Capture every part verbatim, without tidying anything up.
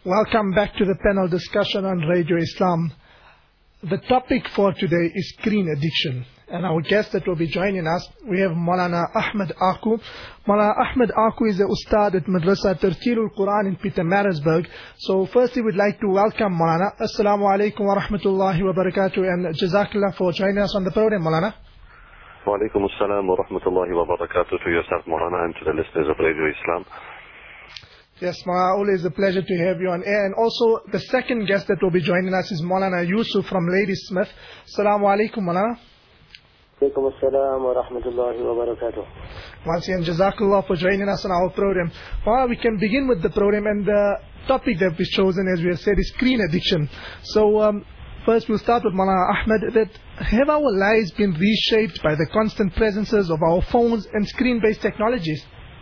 Welcome back to the panel discussion on Radio Islam. The topic for today is screen addiction. And our guest that will be joining us, we have Maulana Ahmed Aku. Maulana Ahmed Aku is a Ustad at Madrasa Tartilul Quran in Pietermaritzburg. So firstly, we'd like to welcome Maulana. Assalamu alaikum wa rahmatullahi wa barakatuh, and Jazakallah for joining us on the program, Maulana. Wa alaikum assalam wa rahmatullahi wa barakatuh to yourself, Maulana, and to the listeners of Radio Islam. Yes, Maulana, always a pleasure to have you on air. And also, the second guest that will be joining us is Maulana Yusuf from Ladysmith. Assalamu alaikum, Maulana. Alaikum assalam wa rahmatullahi wa barakatuh. Once again, Jazakallah for joining us on our program. Maulana, we can begin with the program, and the topic that we've chosen, as we have said, is screen addiction. So, um, first we'll start with Maulana Ahmed. That have our lives been reshaped by the constant presences of our phones and screen-based technologies?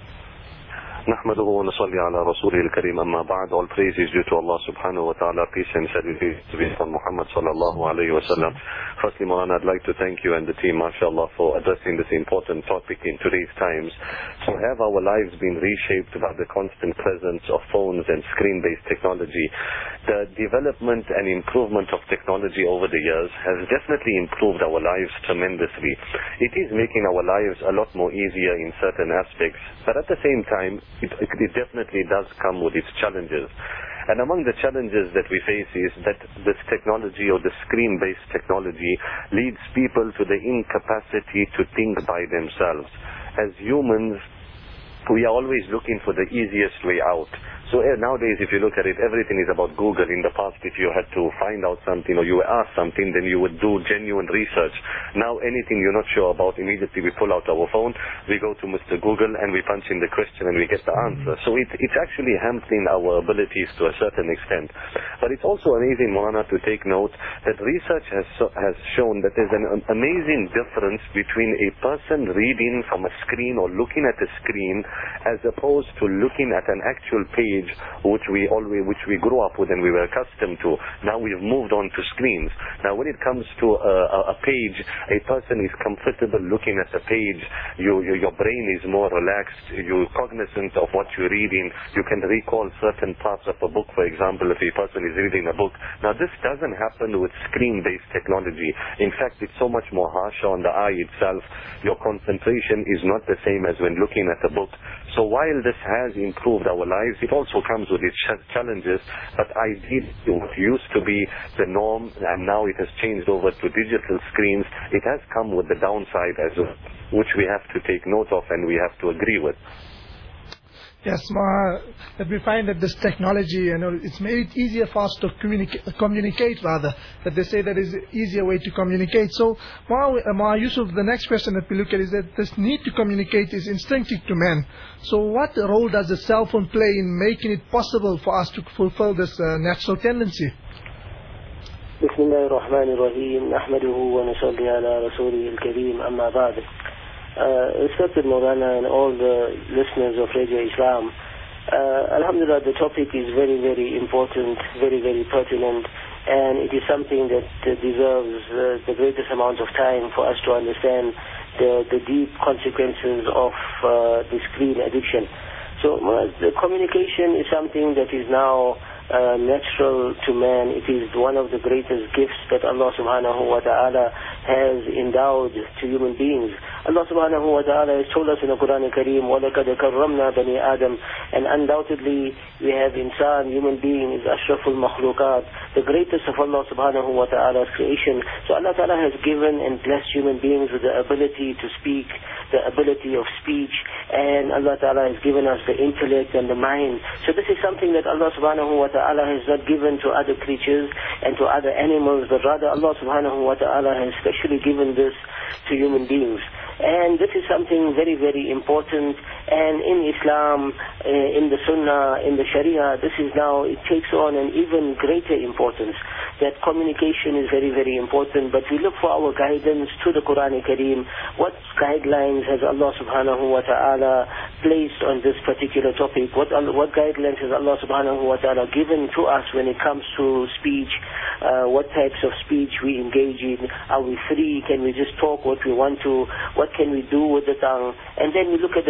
نحمده ونصلي على رسوله الكريم أما بعد. All praise is due to Allah subhanahu wa ta'ala. Peace and salutations to be on Muhammad sallallahu alayhi wa sallam. Firstly, Maulana, I'd like to thank you and the team, mashallah, for addressing this important topic in today's times. So have our lives been reshaped by the constant presence of phones and screen-based technology? The development and improvement of technology over the years has definitely improved our lives tremendously. It is making our lives a lot more easier in certain aspects, but at the same time, It, it definitely does come with its challenges. And among the challenges that we face is that this technology, or the screen-based technology, leads people to the incapacity to think by themselves. As humans, we are always looking for the easiest way out. So uh, nowadays, if you look at it, everything is about Google. In the past, if you had to find out something or you were asked something, then you would do genuine research. Now, anything you're not sure about, immediately we pull out our phone, we go to Mister Google, and we punch in the question, and we get the answer. So it, it's actually hampering our abilities to a certain extent. But it's also amazing, Maulana, to take note that research has, so, has shown that there's an amazing difference between a person reading from a screen or looking at a screen as opposed to looking at an actual page which we always, which we grew up with and we were accustomed to. Now we've moved on to screens. Now when it comes to a, a page, a person is comfortable looking at the page. You, you, your brain is more relaxed. You're cognizant of what you're reading. You can recall certain parts of a book, for example, if a person is reading a book. Now this doesn't happen with screen-based technology. In fact, it's so much more harsher on the eye itself. Your concentration is not the same as when looking at a book. So while this has improved our lives, it also comes with its challenges, but ideally what used to be the norm and now it has changed over to digital screens, it has come with the downside as well, which we have to take note of and we have to agree with. Yes, Ma, that we find that this technology, you know, it's made it easier for us to communicate, communicate rather, that they say that is an easier way to communicate. So, Ma, Ma Yusuf, the next question that we look at is that this need to communicate is instinctive to man. So what role does the cell phone play in making it possible for us to fulfill this uh, natural tendency? بسم الله الرحمن الرحيم نحمده ونصلي على رسوله الكريم أما بعد. Uh, respected Maulana and all the listeners of Radio Islam, uh, Alhamdulillah, the topic is very, very important, very, very pertinent, and it is something that uh, deserves uh, the greatest amount of time for us to understand the, the deep consequences of uh, the screen addiction. So uh, the communication is something that is now Uh, natural to man. It is one of the greatest gifts that Allah subhanahu wa ta'ala has endowed to human beings. Allah subhanahu wa ta'ala has told us in the Quran al-Kareem, وَلَقَدْ كَرَّمْنَا بَنِي آدَمَ, and undoubtedly we have insan, human being, is ashraful makhluqat, the greatest of Allah subhanahu wa ta'ala's creation. So Allah ta'ala has given and blessed human beings with the ability to speak, the ability of speech, and Allah ta'ala has given us the intellect and the mind. So this is something that Allah subhanahu wa ta'ala has not given to other creatures and to other animals, but rather Allah subhanahu wa ta'ala has specially given this to human beings. And this is something very, very important. And in Islam, uh, in the Sunnah, in the Sharia, this is now, it takes on an even greater importance. That communication is very, very important. But we look for our guidance to the Quran Kareem. What guidelines has Allah subhanahu wa ta'ala placed on this particular topic? What, what guidelines has Allah subhanahu wa ta'ala given to us when it comes to speech? Uh, what types of speech we engage in? Are we free? Can we just talk what we want to? What can we do with the tongue? And then we look at the Sunnah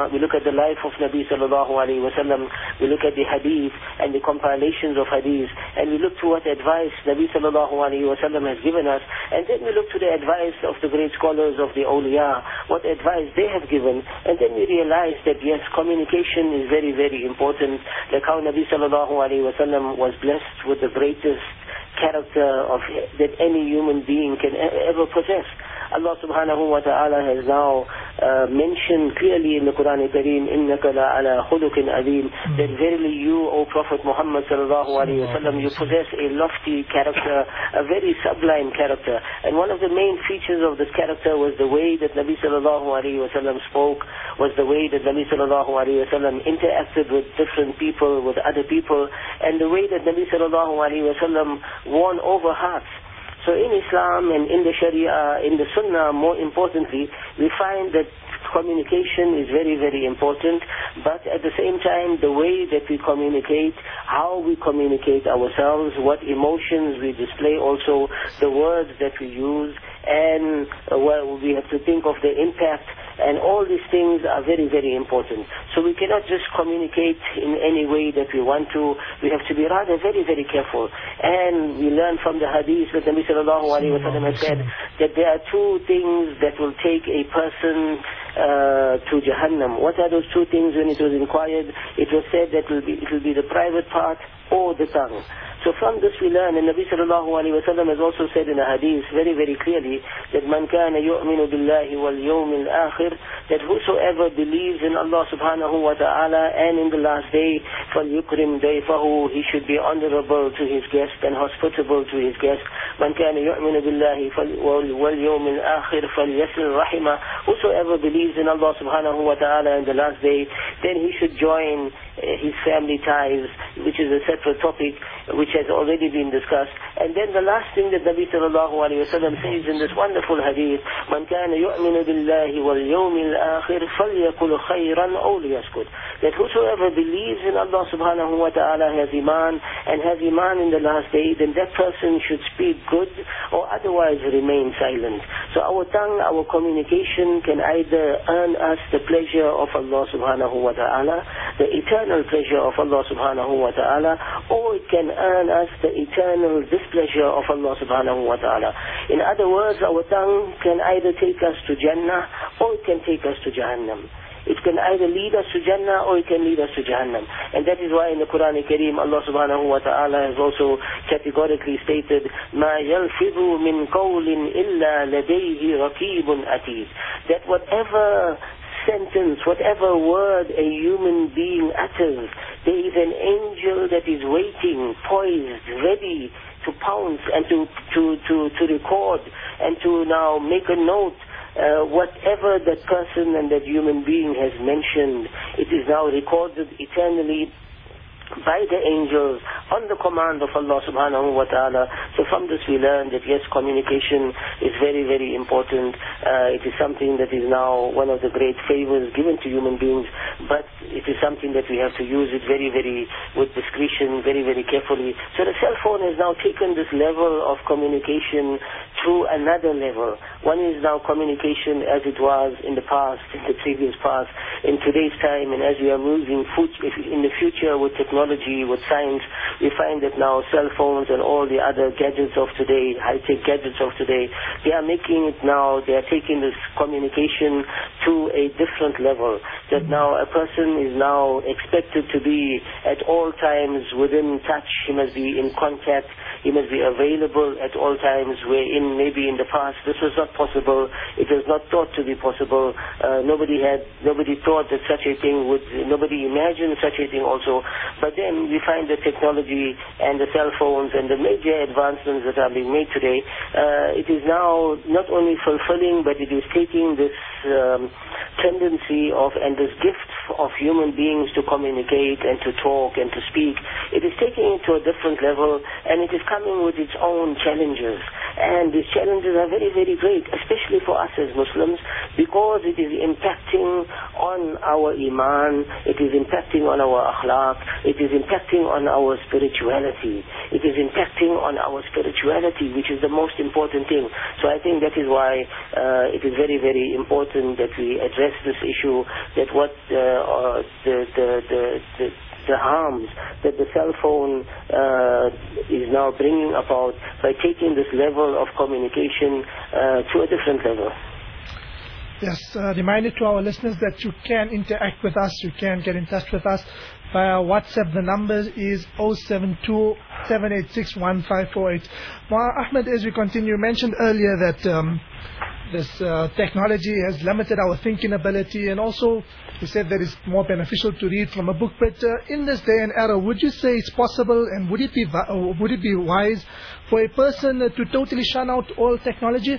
sunnah, we look at the life of Nabi sallallahu alayhi wa sallam, we look at the hadith and the compilations of hadith, and we look to what advice Nabi sallallahu alayhi wa sallam has given us, and then we look to the advice of the great scholars of the awliya, what advice they have given, and then we realize that yes, communication is very, very important, like how Nabi sallallahu alayhi wa sallam was blessed with the greatest character of that any human being can ever possess. Allah subhanahu wa ta'ala has now uh, mentioned clearly in the Quran Kareem, إِنَّكَ لَعَلَى خُلُقٍ عَظِيمٍ, that verily you, O Prophet Muhammad sallallahu alayhi wa sallam, you possess a lofty character, a very sublime character. And one of the main features of this character was the way that Nabi sallallahu alayhi wa sallam spoke, was the way that Nabi sallallahu alayhi wa sallam interacted with different people, with other people, and the way that Nabi sallallahu alayhi wa sallam won over hearts. So in Islam and in the Sharia, in the Sunnah, more importantly, we find that communication is very, very important, but at the same time, the way that we communicate, how we communicate ourselves, what emotions we display, also the words that we use, and uh, well, we have to think of the impact, and all these things are very, very important. So we cannot just communicate in any way that we want to. We have to be rather very, very careful. And we learn from the hadith that Nabi sallallahu alayhi wa sallam has said that there are two things that will take a person uh, to Jahannam. What are those two things? When it was inquired, it was said that it will be, it will be the private part or the tongue. So from this we learn, and Nabi sallallahu alayhi wa sallam has also said in a hadith very, very clearly that man kana yu'minu billahi wal yawmil akhir, that whosoever believes in Allah subhanahu wa ta'ala and in the last day, فَلْيُكْرِمْ دَيْفَهُ, he should be honorable to his guest and hospitable to his guest. Man kana yu'minu billahi wal yawmil akhir فَلْيَصِلْ رَحِمَهُ, whosoever believes in Allah subhanahu wa ta'ala and the last day, then he should join his family ties, which is a separate topic which has already been discussed. And then the last thing that Nabi sallallahu alayhi wa sallam says in this wonderful hadith, man kana yu'minu billahi wal yawmil akhir falyakul khayran aw liyaskut, that whosoever believes in Allah subhanahu wa ta'ala, has iman and has iman in the last day, then that person should speak good or otherwise remain silent. So our tongue, our communication can either earn us the pleasure of Allah subhanahu wa ta'ala, the eternal pleasure of Allah subhanahu wa ta'ala, or it can earn us the eternal displeasure of Allah subhanahu wa ta'ala. In other words, our tongue can either take us to Jannah or it can take us to Jahannam. It can either lead us to Jannah or it can lead us to Jahannam. And that is why in the Quran Kareem, Allah subhanahu wa ta'ala has also categorically stated, مَا يَلْفِظُ مِنْ قَوْلٍ إِلَّا لَدَيْهِ رَقِيبٌ أَتِيدٌ, that whatever sentence, whatever word a human being utters, there is an angel that is waiting, poised, ready to pounce and to, to, to, to record and to now make a note. Uh, whatever that person and that human being has mentioned, it is now recorded eternally by the angels on the command of Allah subhanahu wa ta'ala. So from this we learn that yes, communication is very, very important. Uh, it is something that is now one of the great favors given to human beings, but it is something that we have to use it very, very with discretion, very, very carefully. So the cell phone has now taken this level of communication to another level. One is now communication as it was in the past, in the previous past, in today's time, and as we are moving in the future with technology, with science, we find that now cell phones and all the other gadgets of today, high-tech gadgets of today, they are making it now, they are taking this communication to a different level. That now a person is now expected to be at all times within touch, he must be in contact, he must be available at all times, wherein maybe in the past this was not possible, it was not thought to be possible, uh, nobody had, nobody thought that such a thing would, nobody imagined such a thing also. But then we find the technology and the cell phones and the major advancements that are being made today, uh, it is now not only fulfilling, but it is taking this um, tendency of and this gift of human beings to communicate and to talk and to speak. It is taking it to a different level, and it is coming with its own challenges. And these challenges are very, very great, especially for us as Muslims, because it is impacting on our iman, it is impacting on our akhlaq, it is impacting on our spirituality. It is impacting on our spirituality, which is the most important thing. So I think that is why uh, it is very, very important that we address this issue, that what uh, uh, the, the, the, the the harms that the cell phone uh, is now bringing about by taking this level of communication uh, to a different level. Yes, uh, reminder to our listeners that you can interact with us, you can get in touch with us via WhatsApp. The number is zero seven two, seven eight six, one five four eight. Mullah Ahmed, as we continue, you mentioned earlier that um, this uh, technology has limited our thinking ability, and also you said that it's more beneficial to read from a book. But uh, in this day and era, would you say it's possible, and would it be uh, would it be wise for a person uh, to totally shun out all technology?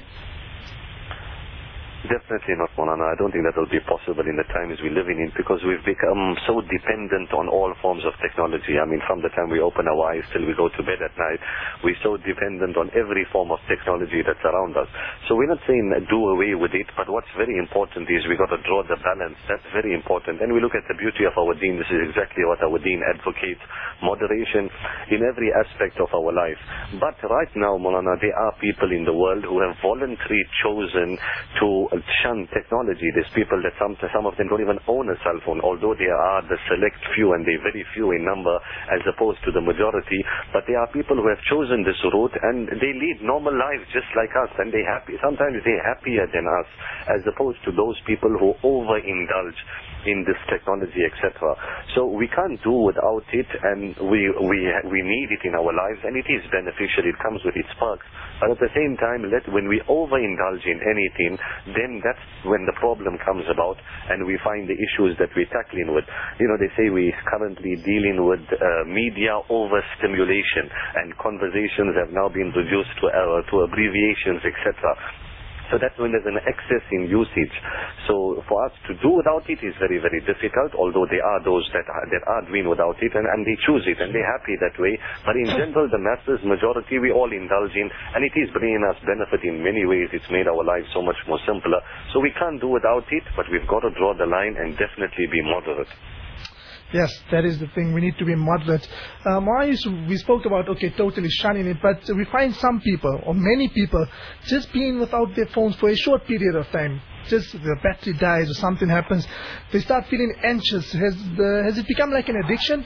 Definitely not, Maulana. I don't think that will be possible in the times we're living in, because we've become so dependent on all forms of technology. I mean, from the time we open our eyes till we go to bed at night, we're so dependent on every form of technology that's around us. So we're not saying do away with it, but what's very important is we got to draw the balance. That's very important. And we look at the beauty of our deen. This is exactly what our deen advocates: moderation in every aspect of our life. But right now, Maulana, there are people in the world who have voluntarily chosen to shun technology. There's people that some some of them don't even own a cell phone, although there are the select few, and they're very few in number as opposed to the majority. But there are people who have chosen this route, and they lead normal lives just like us, and they happy. Sometimes they're happier than us, as opposed to those people who overindulge in this technology, et cetera. So we can't do without it, and we we we need it in our lives, and it is beneficial. It comes with its perks. But at the same time, let when we overindulge in anything, then that's when the problem comes about, and we find the issues that we're tackling with. You know, they say we're currently dealing with uh, media overstimulation, and conversations have now been reduced to uh, to abbreviations, et cetera. So that's when there's an excess in usage. So for us to do without it is very, very difficult, although there are those that are, that are doing without it, and, and they choose it, and they're happy that way. But in general, the masses, majority, we all indulge in, and it is bringing us benefit in many ways. It's made our lives so much more simpler. So we can't do without it, but we've got to draw the line and definitely be moderate. Yes, that is the thing. We need to be moderate. Um, we spoke about, okay, totally shunning it, but we find some people, or many people, just being without their phones for a short period of time. Just the battery dies or something happens, they start feeling anxious. Has the, has it become like an addiction?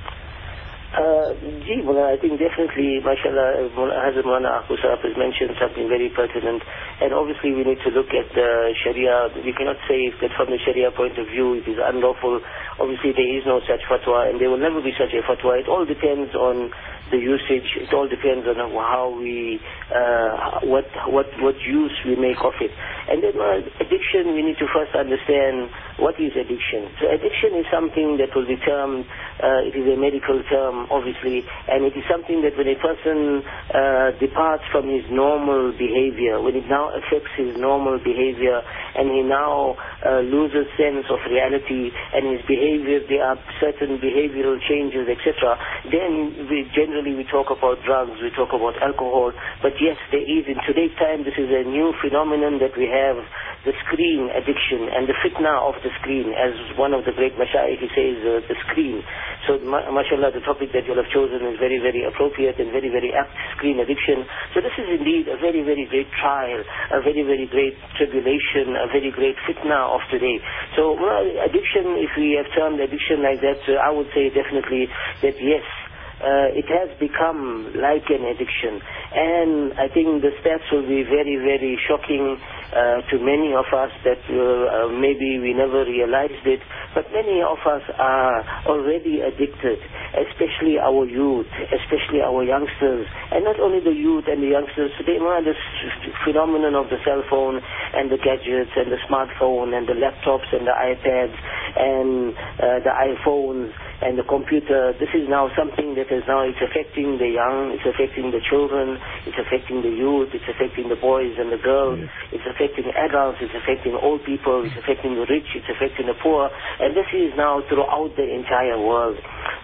Uh, gee, well, I think definitely, mashallah, Hazrat Maulana Aku Sahab has mentioned something very pertinent, and obviously we need to look at the Sharia. We cannot say that from the Sharia point of view it is unlawful. Obviously there is no such fatwa, and there will never be such a fatwa. It all depends on the usage. It all depends on how we, uh, what what what use we make of it. And then uh, addiction, we need to first understand what is addiction. So addiction is something that will be termed, uh, it is a medical term, obviously, and it is something that when a person uh, departs from his normal behavior, when it now affects his normal behavior, and he now uh, loses sense of reality, and his behavior, there are certain behavioral changes, et cetera, then we generally we talk about drugs, we talk about alcohol. But yes, there is, in today's time, this is a new phenomenon that we have, the screen addiction and the fitna of the screen, as one of the great mashayikh, he says, uh, the screen. So ma- mashallah, the topic that you have chosen is very, very appropriate and very, very apt, screen addiction. So this is indeed a very, very great trial, a very, very great tribulation, a very great fitna of today. So well, addiction, if we have termed addiction like that, uh, I would say definitely that yes, Uh, it has become like an addiction, and I think the stats will be very, very shocking uh, to many of us that uh, uh, maybe we never realized it, but many of us are already addicted, especially our youth, especially our youngsters, and not only the youth and the youngsters. Today, well, this phenomenon of the cell phone and the gadgets and the smartphone and the laptops and the iPads and uh, the iPhones and the computer, this is now something that is now, it's affecting the young, it's affecting the children, it's affecting the youth, it's affecting the boys and the girls, yes. It's affecting adults, it's affecting old people, it's affecting the rich, it's affecting the poor, and this is now throughout the entire world.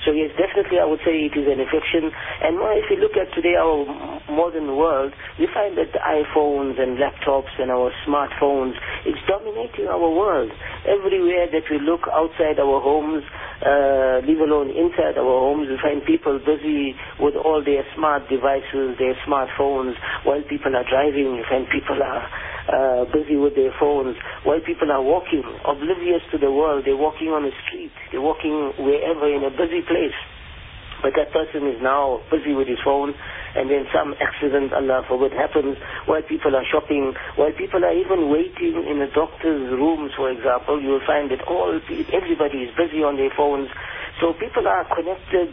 So yes, definitely I would say it is an infection. And more, if you look at today our modern world, we find that the iPhones and laptops and our smartphones, it's dominating our world. Everywhere that we look outside our homes, uh, leave alone inside our homes, we find people busy with all their smart devices, their smartphones. While people are driving, you find people are uh, busy with their phones. While people are walking, oblivious to the world, they're walking on the street, they're walking wherever in a busy place. But that person is now busy with his phone, and then some accident, Allah forbid, happens while people are shopping, while people are even waiting in the doctor's rooms, for example. You will find that all everybody is busy on their phones. So people are connected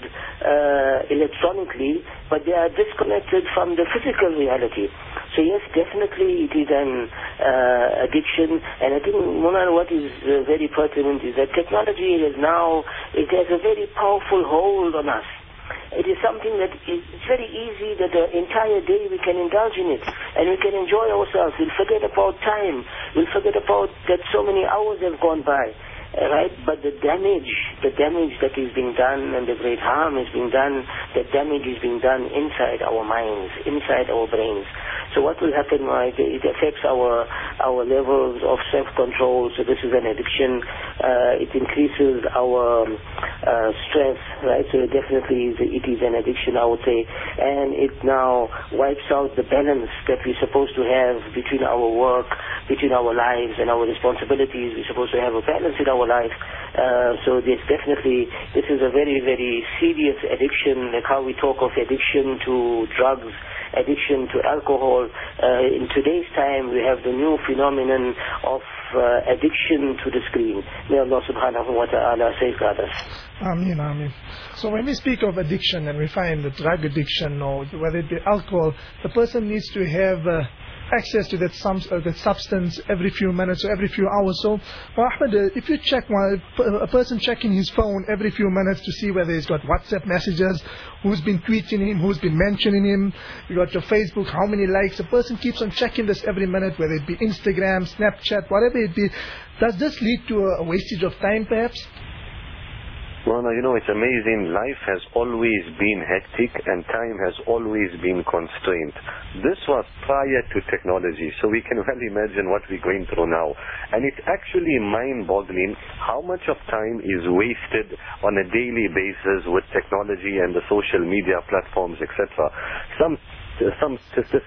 uh, electronically, but they are disconnected from the physical reality. So yes, definitely it is an uh, addiction. And I think, Mulana, what is uh, very pertinent is that technology is now, it has a very powerful hold on us. It is something that is, it's very easy that the entire day we can indulge in it and we can enjoy ourselves. We'll forget about time. We'll forget about that so many hours have gone by. Right, but the damage, the damage that is being done and the great harm is being done, that damage is being done inside our minds, inside our brains. So what will happen, right, it affects our our levels of self-control, so this is an addiction. Uh, it increases our uh, stress, right, so it definitely is, it is an addiction, I would say. And it now wipes out the balance that we're supposed to have between our work, between our lives and our responsibilities. We're supposed to have a balance in our life. Uh, so this definitely, this is a very, very serious addiction, like how we talk of addiction to drugs, addiction to alcohol. Uh, in today's time, we have the new phenomenon of uh, addiction to the screen. May Allah subhanahu wa ta'ala safeguard us. Ameen, ameen. So when we speak of addiction and we find the drug addiction or whether it be alcohol, the person needs to have uh, access to that, sum, uh, that substance every few minutes or every few hours. So, well, Ahmed, uh, if you check one, a person checking his phone every few minutes to see whether he's got WhatsApp messages, who's been tweeting him, who's been mentioning him, you got your Facebook, how many likes, a person keeps on checking this every minute, whether it be Instagram, Snapchat, whatever it be. Does this lead to a wastage of time perhaps? Well, you know, it's amazing. Life has always been hectic and time has always been constrained. This was prior to technology, so we can well imagine what we're going through now. And it's actually mind-boggling how much of time is wasted on a daily basis with technology and the social media platforms, et cetera. Some Some,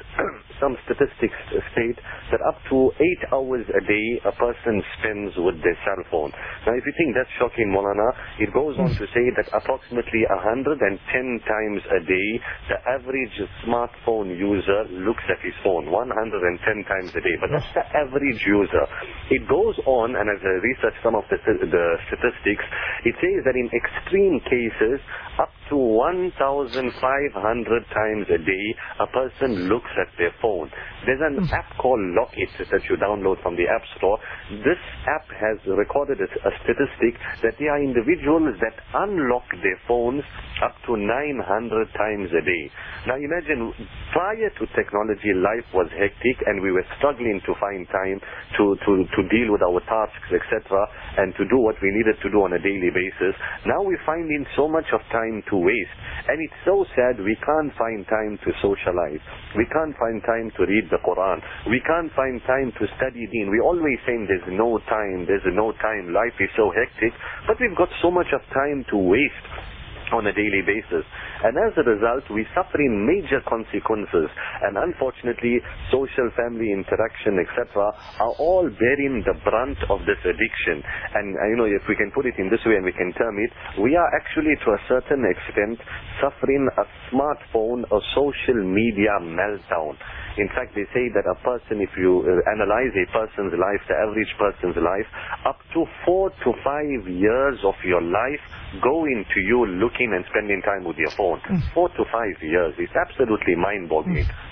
some statistics state that up to eight hours a day a person spends with their cell phone. Now, if you think that's shocking, Maulana, it goes on to say that approximately one hundred ten times a day the average smartphone user looks at his phone. one hundred ten times a day. But that's the average user. It goes on, and as I researched some of the, the statistics, it says that in extreme cases, up to one thousand five hundred times a day, a person looks at their phone. There's an app called Lock It that you download from the App Store. This app has recorded a, a statistic that there are individuals that unlock their phones up to nine hundred times a day. Now imagine, prior to technology, life was hectic and we were struggling to find time to, to, to deal with our tasks, et cetera, and to do what we needed to do on a daily basis. Now we're finding so much of time to waste. And it's so sad we can't find time to socialize. We can't find time to read the Quran. We can't find time to study Deen. We're always saying there's no time, there's no time, life is so hectic, but we've got so much of time to waste on a daily basis. And as a result, we're suffering major consequences. And unfortunately, social family interaction, et cetera, are all bearing the brunt of this addiction. And, uh, you know, if we can put it in this way and we can term it, we are actually to a certain extent suffering a smartphone or social media meltdown. In fact, they say that a person, if you uh, analyze a person's life, the average person's life, up to four to five years of your life go into you looking and spending time with your phone. Mm. Four to five years. It's absolutely mind-boggling. Mm.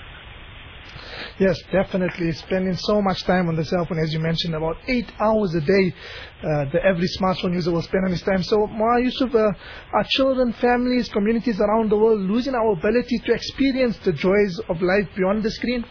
Yes, definitely. Spending so much time on the cell phone, as you mentioned, about eight hours a day, uh, the every smartphone user will spend on his time. So, Mullah Yusuf, uh, our children, families, communities around the world losing our ability to experience the joys of life beyond the screen?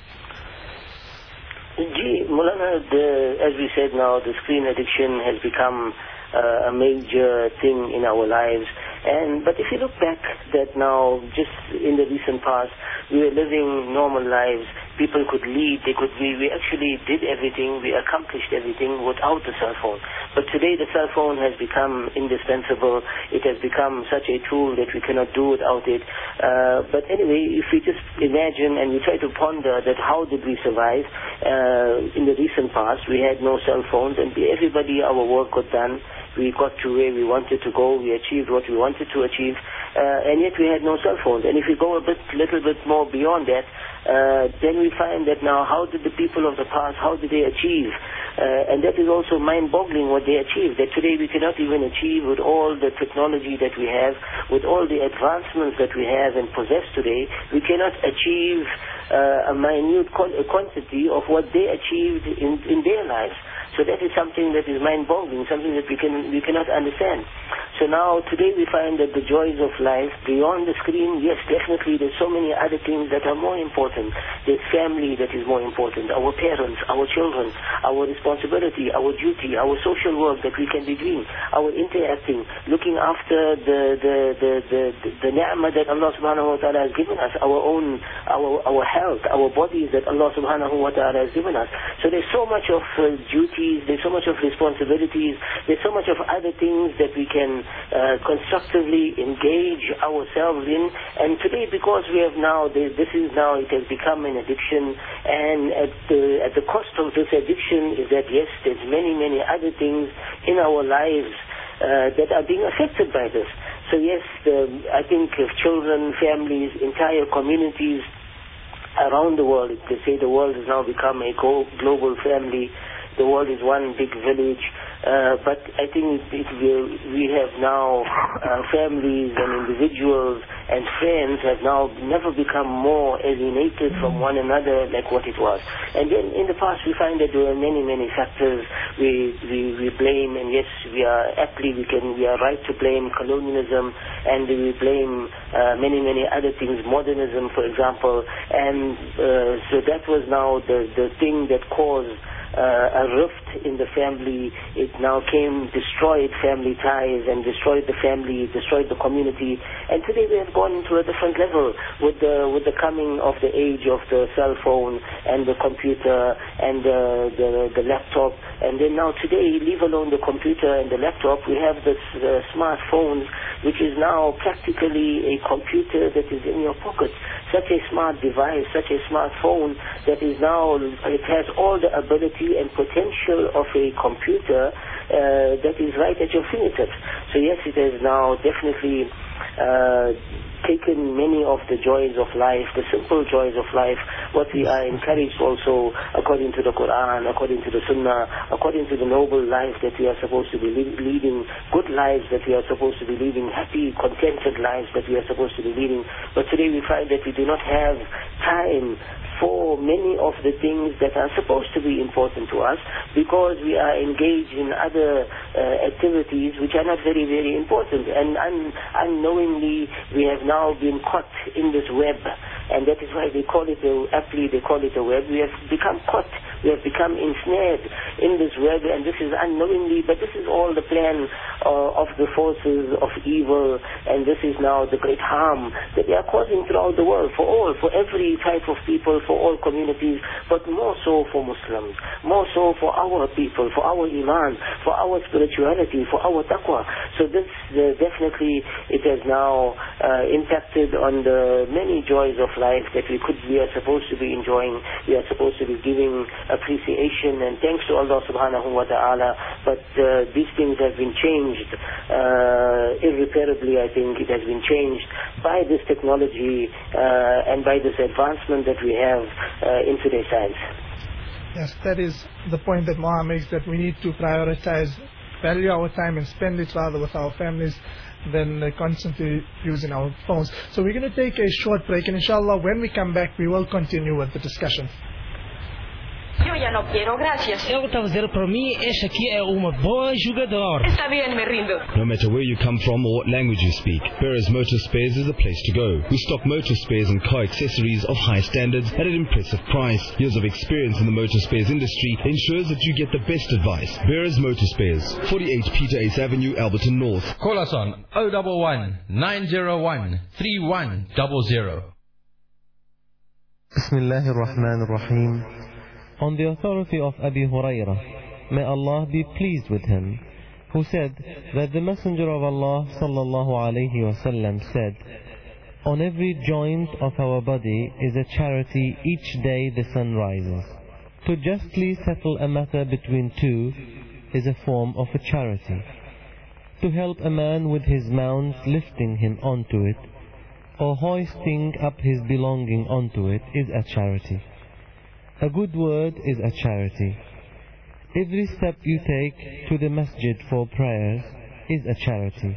Gee, Mulana, the, as we said now, the screen addiction has become uh, a major thing in our lives. And but if you look back that now, just in the recent past, we were living normal lives. People could lead, they could, we, we actually did everything, we accomplished everything without the cell phone. But today the cell phone has become indispensable. It has become such a tool that we cannot do without it. Uh, but anyway, if we just imagine and we try to ponder that how did we survive uh, in the recent past, we had no cell phones and everybody, our work got done. We got to where we wanted to go. We achieved what we wanted to achieve. Uh, and yet we had no cell phones. And if we go a bit, little bit more beyond that, uh, then we find that now how did the people of the past, how did they achieve? Uh, and that is also mind-boggling what they achieved. That today we cannot even achieve with all the technology that we have, with all the advancements that we have and possess today, we cannot achieve uh, a minute quantity of what they achieved in, in their lives. So that is something that is mind-boggling, something that we can we cannot understand. So now today we find that the joys of life beyond the screen, yes, definitely there's so many other things that are more important. There's family that is more important, our parents, our children, our responsibility, our duty, our social work that we can be doing, our interacting, looking after the the the the, the, the ni'mah that Allah subhanahu wa ta'ala has given us, our own our our health, our bodies that Allah subhanahu wa ta'ala has given us. So there's so much of uh, duty, there's so much of responsibilities, there's so much of other things that we can uh, constructively engage ourselves in. And today, because we have now, this is now, it has become an addiction, and at the, at the cost of this addiction is that, yes, there's many, many other things in our lives uh, that are being affected by this. So yes, the, I think of children, families, entire communities around the world, they say the world has now become a global family. The world is one big village, uh, but I think it, we, we have now uh, families and individuals and friends have now never become more alienated from one another like what it was. And then in the past we find that there were many, many factors we, we, we blame, and yes, we are aptly, we can, we are right to blame colonialism, and we blame uh, many, many other things, modernism, for example, and uh, so that was now the, the thing that caused Uh, a rift in the family. It now came, destroyed family ties and destroyed the family, destroyed the community. And today we have gone into a different level with the with the coming of the age of the cell phone and the computer and the, the, the laptop. And then now today, leave alone the computer and the laptop, we have this uh, smartphones, which is now practically a computer that is in your pocket. Such a smart device, such a smartphone that is now, it has all the ability and potential of a computer uh, that is right at your fingertips. So yes, it has now definitely uh, taken many of the joys of life, the simple joys of life, what we are encouraged also according to the Quran, according to the Sunnah, according to the noble life that we are supposed to be leading, good lives that we are supposed to be leading, happy, contented lives that we are supposed to be leading. But today we find that we do not have time for many of the things that are supposed to be important to us, because we are engaged in other uh, activities which are not very, very important. And un- unknowingly, we have now been caught in this web, and that is why they call it, a, aptly they call it a web. We have become caught, we have become ensnared in this web, and this is unknowingly, but this is all the plan uh, of the forces of evil, and this is now the great harm that they are causing throughout the world, for all, for every type of people, for all communities, but more so for Muslims, more so for our people, for our iman, for our spirituality, for our taqwa. So this uh, definitely, it has now uh, impacted on the many joys of life that we could, we are supposed to be enjoying. We are supposed to be giving appreciation and thanks to Allah subhanahu wa ta'ala, but uh, these things have been changed uh, irreparably. I think it has been changed by this technology uh, and by this advancement that we have uh, in today's science. Yes, that is the point that Moha makes, that we need to prioritize, value our time and spend it rather with our families than uh, constantly using our phones. So we're going to take a short break, and inshallah when we come back we will continue with the discussion. Eu já não quero, gracias. Eu estava a dizer para mim, este aqui é uma boa jogador. Está bien, me rindo. No matter where you come from or what language you speak, Beres Motor Spares is the place to go. We stock motor spares and car accessories of high standards at an impressive price. Years of experience in the motor spares industry ensures that you get the best advice. Beres Motor Spares, forty-eight Peter Ace Avenue, Alberton North. Call us on oh one one, nine oh one, three one zero zero. Bismillahir Rahmanir Rahim. On the authority of Abi Hurairah, may Allah be pleased with him, who said that the Messenger of Allah sallallahu alayhi wasallam said, on every joint of our body is a charity each day the sun rises. To justly settle a matter between two is a form of a charity. To help a man with his mount lifting him onto it, or hoisting up his belonging onto it, is a charity. A good word is a charity. Every step you take to the masjid for prayers is a charity.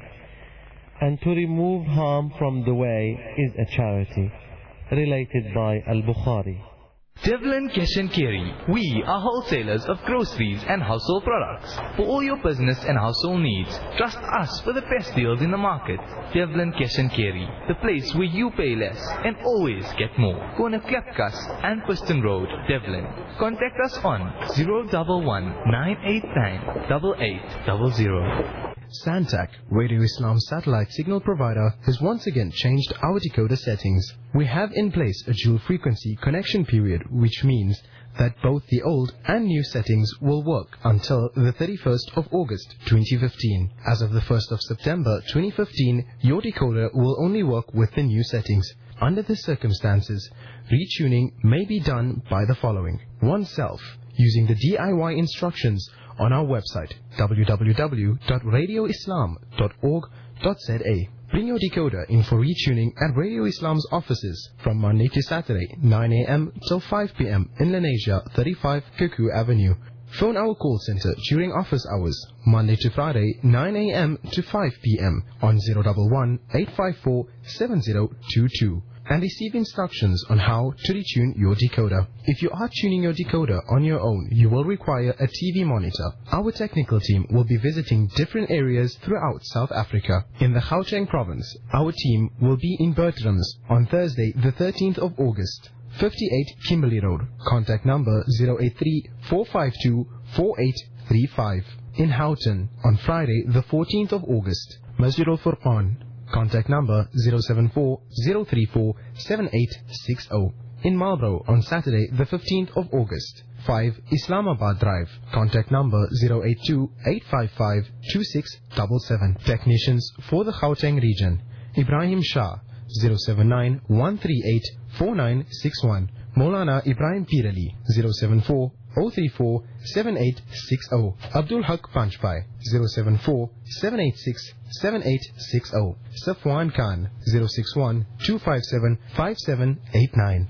And to remove harm from the way is a charity. Related by Al-Bukhari. Devlin Cash and Carry. We are wholesalers of groceries and household products. For all your business and household needs, trust us for the best deals in the market. Devlin Cash and Carry, the place where you pay less and always get more. Corner Klapkas and Piston Road, Devlin. Contact us on zero one one, nine eight nine, eight eight zero zero. Santac, Radio Islam satellite signal provider, has once again changed our decoder settings. We have in place a dual frequency connection period, which means that both the old and new settings will work until the thirty-first of August twenty fifteen. As of the first of September twenty fifteen, your decoder will only work with the new settings. Under the circumstances, retuning may be done by the following. Oneself, using the D I Y instructions on our website w w w dot radio islam dot org dot z a. Bring your decoder in for retuning at Radio Islam's offices from Monday to Saturday, nine a m till five p m in Lenasia, thirty-five Kuku Avenue. Phone our call center during office hours, Monday to Friday, nine a m to five p m on zero one one, eight five four, seven zero two two. And receive instructions on how to retune your decoder. If you are tuning your decoder on your own, you will require a T V monitor. Our technical team will be visiting different areas throughout South Africa. In the Gauteng province, our team will be in Bertrams on Thursday, the thirteenth of August, fifty-eight Kimberley Road. Contact number zero eight three, four five two, four eight three five. In Houghton on Friday, the fourteenth of August, Masjid Al-Furqan. Contact number zero seven four, zero three four, seven eight six zero. In Marlborough on Saturday the fifteenth of August, five Islamabad Drive. Contact number zero eight two, eight five five, two six seven seven. Technicians for the Gauteng region. Ibrahim Shah, zero seven nine, one three eight, four nine six one. Maulana Ibrahim Pirali, zero seven four, zero three four, seven eight six zero. Abdul Haq Panchpai, zero seven four, seven eight six, seven eight six zero. Safwan Khan, zero six one, two five seven, five seven eight nine.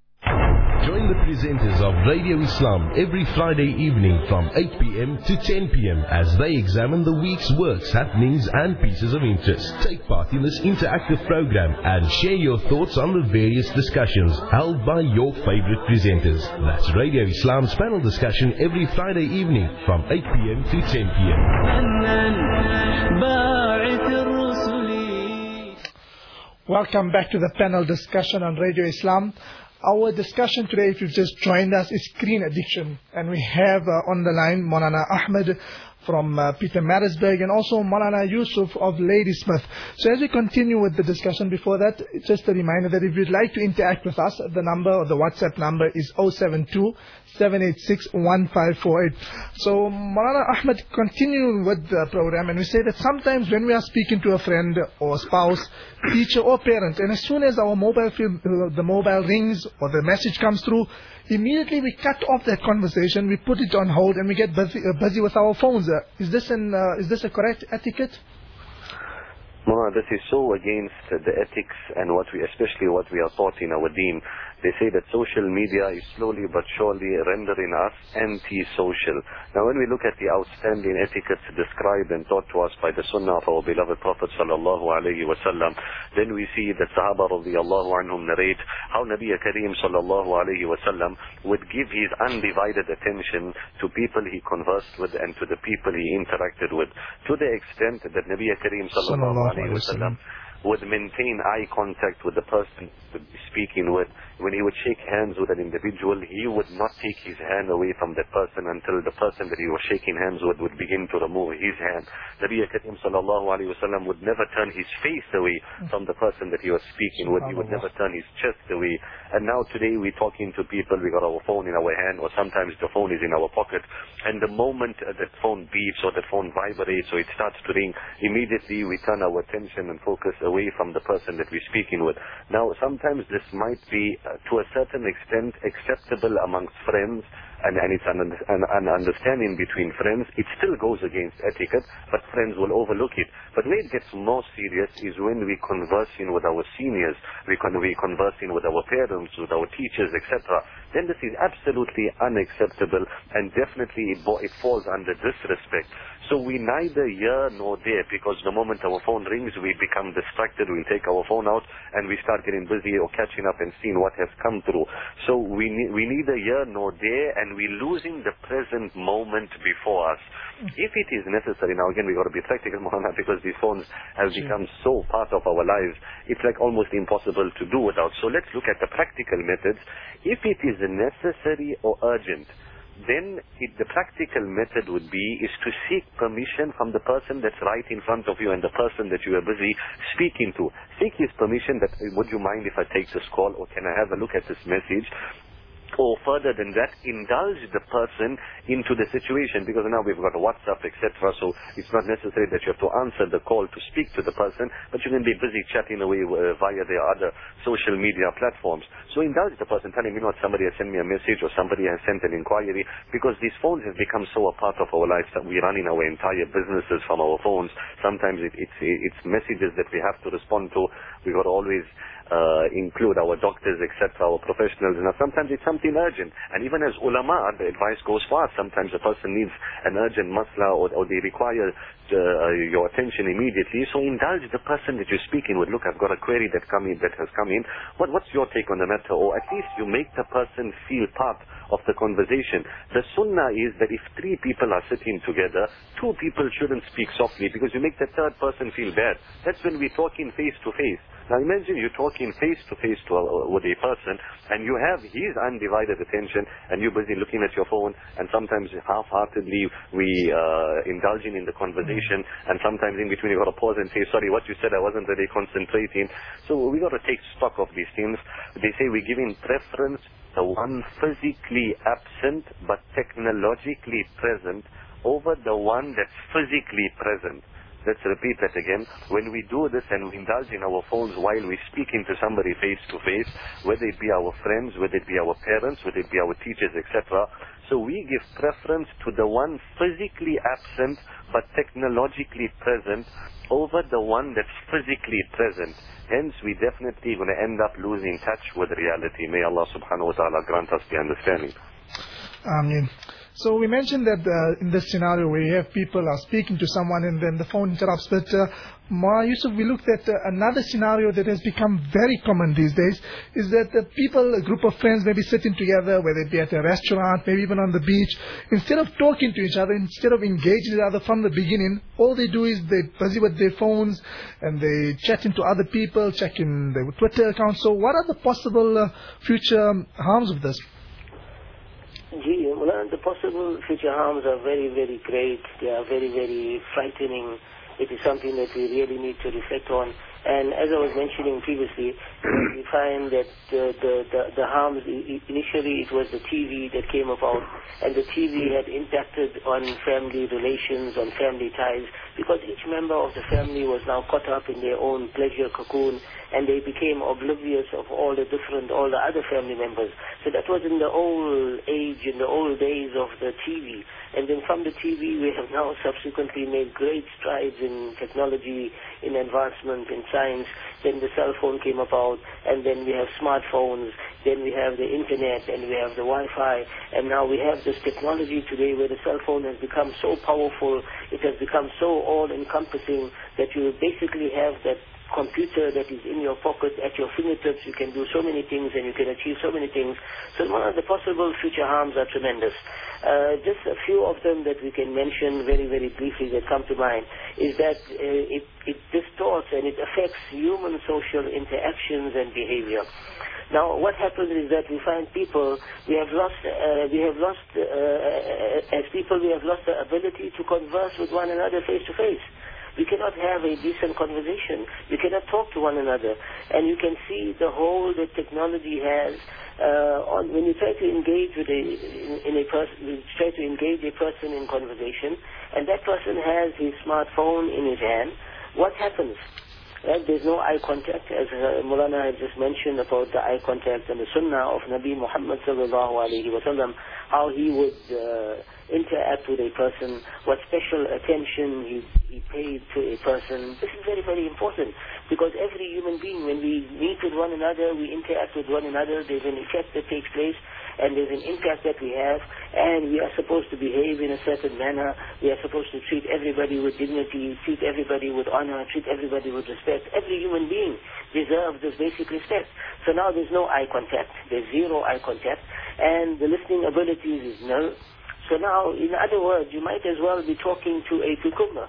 Join the presenters of Radio Islam every Friday evening from eight p m to ten p m as they examine the week's works, happenings and pieces of interest. Take part in this interactive program and share your thoughts on the various discussions held by your favorite presenters. That's Radio Islam's panel discussion every Friday evening from eight p m to ten p m. Welcome back to the panel discussion on Radio Islam. Our discussion today, if you've just joined us, is screen addiction. And we have uh, on the line Maulana Ahmed from uh, Pietermaritzburg and also Maulana Yusuf of Ladysmith. So as we continue with the discussion, before that, just a reminder that if you'd like to interact with us, the number or the WhatsApp number is zero seven two, seven eight six, one five four eight. So Maulana Ahmed, continuing with the program, and we say that sometimes when we are speaking to a friend or spouse, teacher or parent, and as soon as our mobile phone, uh, the mobile rings or the message comes through, immediately we cut off that conversation, we put it on hold, and we get busy, uh, busy with our phones. Uh, is this an uh, is this a correct etiquette? Mawlana, this is so against the ethics and what we, especially what we are taught in our deen. They say that social media is slowly but surely rendering us anti-social. Now when we look at the outstanding etiquettes described and taught to us by the sunnah of our beloved Prophet sallallahu alayhi wa sallam, then we see that Sahaba radiyallahu anhum narrate how Nabi Kareem sallallahu alayhi wa sallam would give his undivided attention to people he conversed with and to the people he interacted with, to the extent that Nabi Kareem sallallahu alayhi wa sallam would maintain eye contact with the person he would be speaking with. When he would shake hands with an individual, he would not take his hand away from that person until the person that he was shaking hands with would begin to remove his hand. Nabi Kareem sallallahu alayhi wa sallam would never turn his face away from the person that he was speaking with. He would never turn his chest away. And now today we're talking to people, we got our phone in our hand, or sometimes the phone is in our pocket, and the moment uh, that phone beeps or that phone vibrates or it starts to ring, immediately we turn our attention and focus away from the person that we're speaking with. Now sometimes this might be uh, to a certain extent acceptable amongst friends, and, and it's an, an, an understanding between friends. It still goes against etiquette, but friends will overlook it. But where it gets more serious is when we conversing with our seniors, we con we conversing with our parents, with our teachers, et cetera. Then this is absolutely unacceptable, and definitely it, it falls under disrespect. So we neither here nor there, because the moment our phone rings, we become distracted, we take our phone out, and we start getting busy or catching up and seeing what has come through. So we, ne we neither here nor there, and we're losing the present moment before us. If it is necessary, now again, we've got to be practical, Mohammed, because these phones have become so part of our lives, it's like almost impossible to do without. So let's look at the practical methods. If it is necessary or urgent, then it, the practical method would be is to seek permission from the person that's right in front of you and the person that you are busy speaking to. Seek his permission that, would you mind if I take this call, or can I have a look at this message? Or further than that, indulge the person into the situation, because now we've got a WhatsApp, et cetera. So it's not necessary that you have to answer the call to speak to the person, but you can be busy chatting away uh, via the other social media platforms. So indulge the person, tell him, you know what, somebody has sent me a message or somebody has sent an inquiry, because these phones have become so a part of our lives that we run in our entire businesses from our phones. Sometimes it, it's, it's messages that we have to respond to. We've got to always Uh, include our doctors, et cetera, our professionals. Now, sometimes it's something urgent, and even as ulama, the advice goes far. Sometimes a person needs an urgent masla, or, or they require uh, your attention immediately. So indulge the person that you're speaking with. Look, I've got a query that come in, that has come in. What, what's your take on the matter? Or at least you make the person feel part of the conversation. The sunnah is that if three people are sitting together, two people shouldn't speak softly, because you make the third person feel bad. That's when we're talking face to face. Now imagine you're talking face to face to a, with a person, and you have his undivided attention, and you're busy looking at your phone, and sometimes half-heartedly we uh, indulging in the conversation, and sometimes in between you got to pause and say, sorry, what you said, I wasn't really concentrating. So we got to take stock of these things. They say we're giving preference to the one physically absent but technologically present over the one that's physically present. Let's repeat that again. When we do this and we indulge in our phones while we're speaking to somebody face to face, whether it be our friends, whether it be our parents, whether it be our teachers, et cetera. So we give preference to the one physically absent but technologically present over the one that's physically present. Hence, we definitely going to end up losing touch with reality. May Allah subhanahu wa ta'ala grant us the understanding. Ameen. So we mentioned that uh, in this scenario where you have people are speaking to someone and then the phone interrupts. But uh, Ma Yusuf, we looked at uh, another scenario that has become very common these days, is that the people, a group of friends may be sitting together, whether it be at a restaurant, maybe even on the beach. Instead of talking to each other, instead of engaging each other from the beginning, all they do is they're busy with their phones and they chatting to other people, checking their Twitter accounts. So what are the possible uh, future harms of this? Gee, the possible future harms are very, very great. They are very, very frightening. It is something that we really need to reflect on. And as I was mentioning previously, we find that the, the, the, the harms, initially it was the T V that came about, and the T V had impacted on family relations, on family ties, because each member of the family was now caught up in their own pleasure cocoon, and they became oblivious of all the different, all the other family members. So that was in the old age, in the old days of the T V. And then from the T V, we have now subsequently made great strides in technology, in advancement, in science. Then the cell phone came about, and then we have smartphones, then we have the internet, and we have the Wi-Fi, and now we have this technology today where the cell phone has become so powerful, it has become so all-encompassing that you basically have that computer that is in your pocket at your fingertips. You can do so many things and you can achieve so many things. So one of the possible future harms are tremendous. Uh, just a few of them that we can mention very, very briefly that come to mind is that uh, it, it distorts and it affects human social interactions and behavior. Now, what happens is that we find people, we have lost, uh, we have lost, uh, as people, we have lost the ability to converse with one another face to face. We cannot have a decent conversation. We cannot talk to one another. And you can see the hold that technology has uh, on when you try to engage with a in, in a person, you try to engage a person in conversation, and that person has his smartphone in his hand. What happens? Right? There's no eye contact, as uh, Mulana had just mentioned about the eye contact and the Sunnah of Nabi Muhammad sallallahu alaihi wasallam, how he would uh, interact with a person, what special attention he, he paid to a person. This is very, very important, because every human being, when we meet with one another, we interact with one another, there's an effect that takes place, and there's an impact that we have, and we are supposed to behave in a certain manner. We are supposed to treat everybody with dignity, treat everybody with honor, treat everybody with respect. Every human being deserves this basic respect. So now there's no eye contact. There's zero eye contact, and the listening abilities is nil. So now, in other words, you might as well be talking to a cucumber.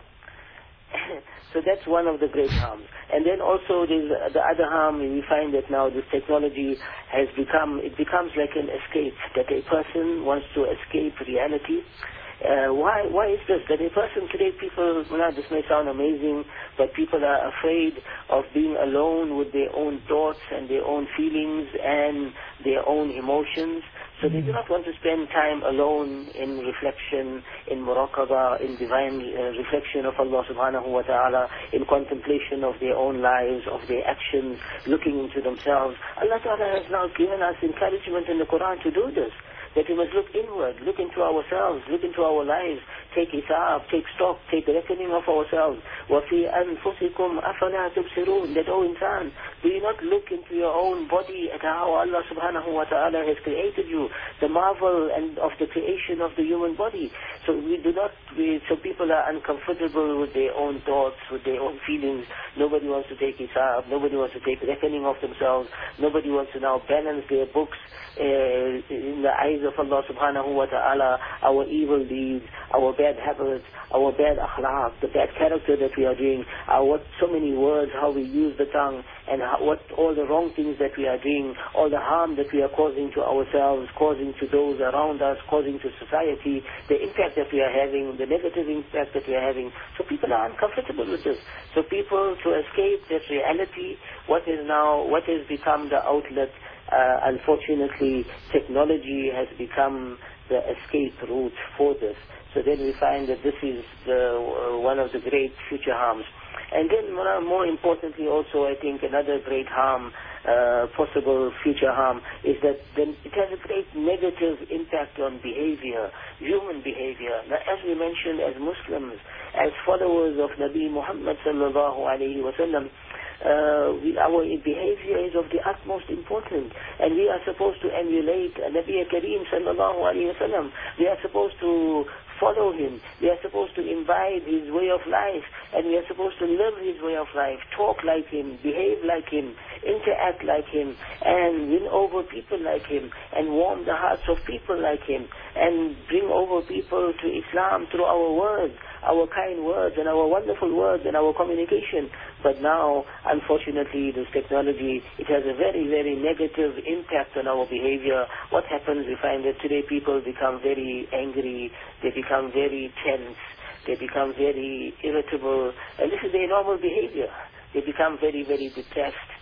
So that's one of the great harms. And then also there's the other harm. We find that now this technology has become, it becomes like an escape, that a person wants to escape reality. Uh, why why is this? That a person today, people, well, this may sound amazing, but people are afraid of being alone with their own thoughts and their own feelings and their own emotions. So they do not want to spend time alone in reflection, in muraqabah, in divine uh, reflection of Allah subhanahu wa ta'ala, in contemplation of their own lives, of their actions, looking into themselves. Allah ta'ala has now given us encouragement in the Quran to do this, that we must look inward, look into ourselves, look into our lives, take hisab, take stock, take reckoning of ourselves. وَفِي أَنفُسِكُمْ أَفَلَا تُبْصِرُونَ. That, oh insan, do you not look into your own body at how Allah subhanahu wa ta'ala has created you, the marvel and of the creation of the human body. So we do not, we, so people are uncomfortable with their own thoughts, with their own feelings. Nobody wants to take hisab, nobody wants to take reckoning of themselves, nobody wants to now balance their books uh, in the eyes of Allah subhanahu wa ta'ala, our evil deeds, our bad habits, our bad akhlaq, the bad character that we are doing, our what so many words, how we use the tongue, and how, what all the wrong things that we are doing, all the harm that we are causing to ourselves, causing to those around us, causing to society, the impact that we are having, the negative impact that we are having. So people are uncomfortable with this. So people, to escape that reality, what is now, what has become the outlet? Uh, unfortunately, technology has become the escape route for this. So then we find that this is the, uh, one of the great future harms. And then more, more importantly also, I think another great harm, uh, possible future harm, is that then it has a great negative impact on behavior, human behavior. Now, as we mentioned, as Muslims, as followers of Nabi Muhammad sallallahu alayhi wa sallam, Uh, we, our behavior is of the utmost importance, and we are supposed to emulate Nabi Kareem sallallahu alayhi wa sallam. We are supposed to follow him. We are supposed to imbibe his way of life, and we are supposed to live his way of life, talk like him, behave like him, interact like him, and win over people like him, and warm the hearts of people like him, and bring over people to Islam through our words, our kind words, and our wonderful words, and our communication. But now, unfortunately, this technology, it has a very, very negative impact on our behavior. What happens, we find that today people become very angry, they become very tense, they become very irritable, and this is their normal behavior. They become very, very depressed.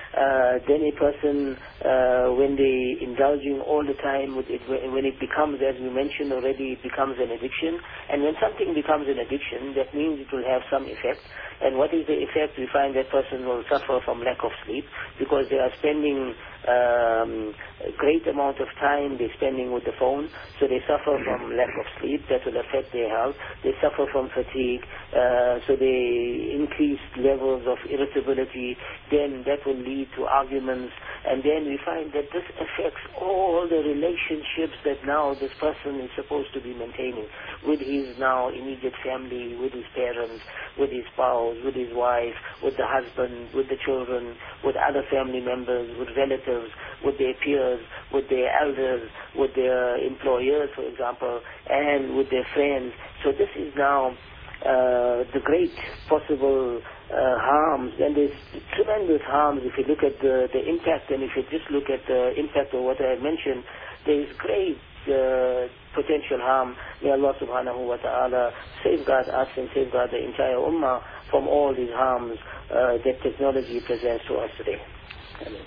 Uh, then a person, uh, when they indulging all the time with it, when it becomes, as we mentioned already, it becomes an addiction. And when something becomes an addiction, that means it will have some effect. And what is the effect? We find that person will suffer from lack of sleep because they are spending um, a great amount of time they're spending with the phone, so they suffer from lack of sleep. That will affect their health. They suffer from fatigue, uh, so they increase levels of irritability. Then that will lead to arguments, and then we find that this affects all the relationships that now this person is supposed to be maintaining with his now immediate family, with his parents, with his spouse, with his wife, with the husband, with the children, with other family members, with relatives, with their peers, with their elders, with their employers, for example, and with their friends. So this is now uh, the great possible uh, harms, and there's tremendous harms if you look at the, the impact, and if you just look at the impact of what I mentioned, there is great uh, potential harm. May Allah subhanahu wa ta'ala safeguard us and safeguard the entire ummah from all these harms uh, that technology presents to us today. Amen.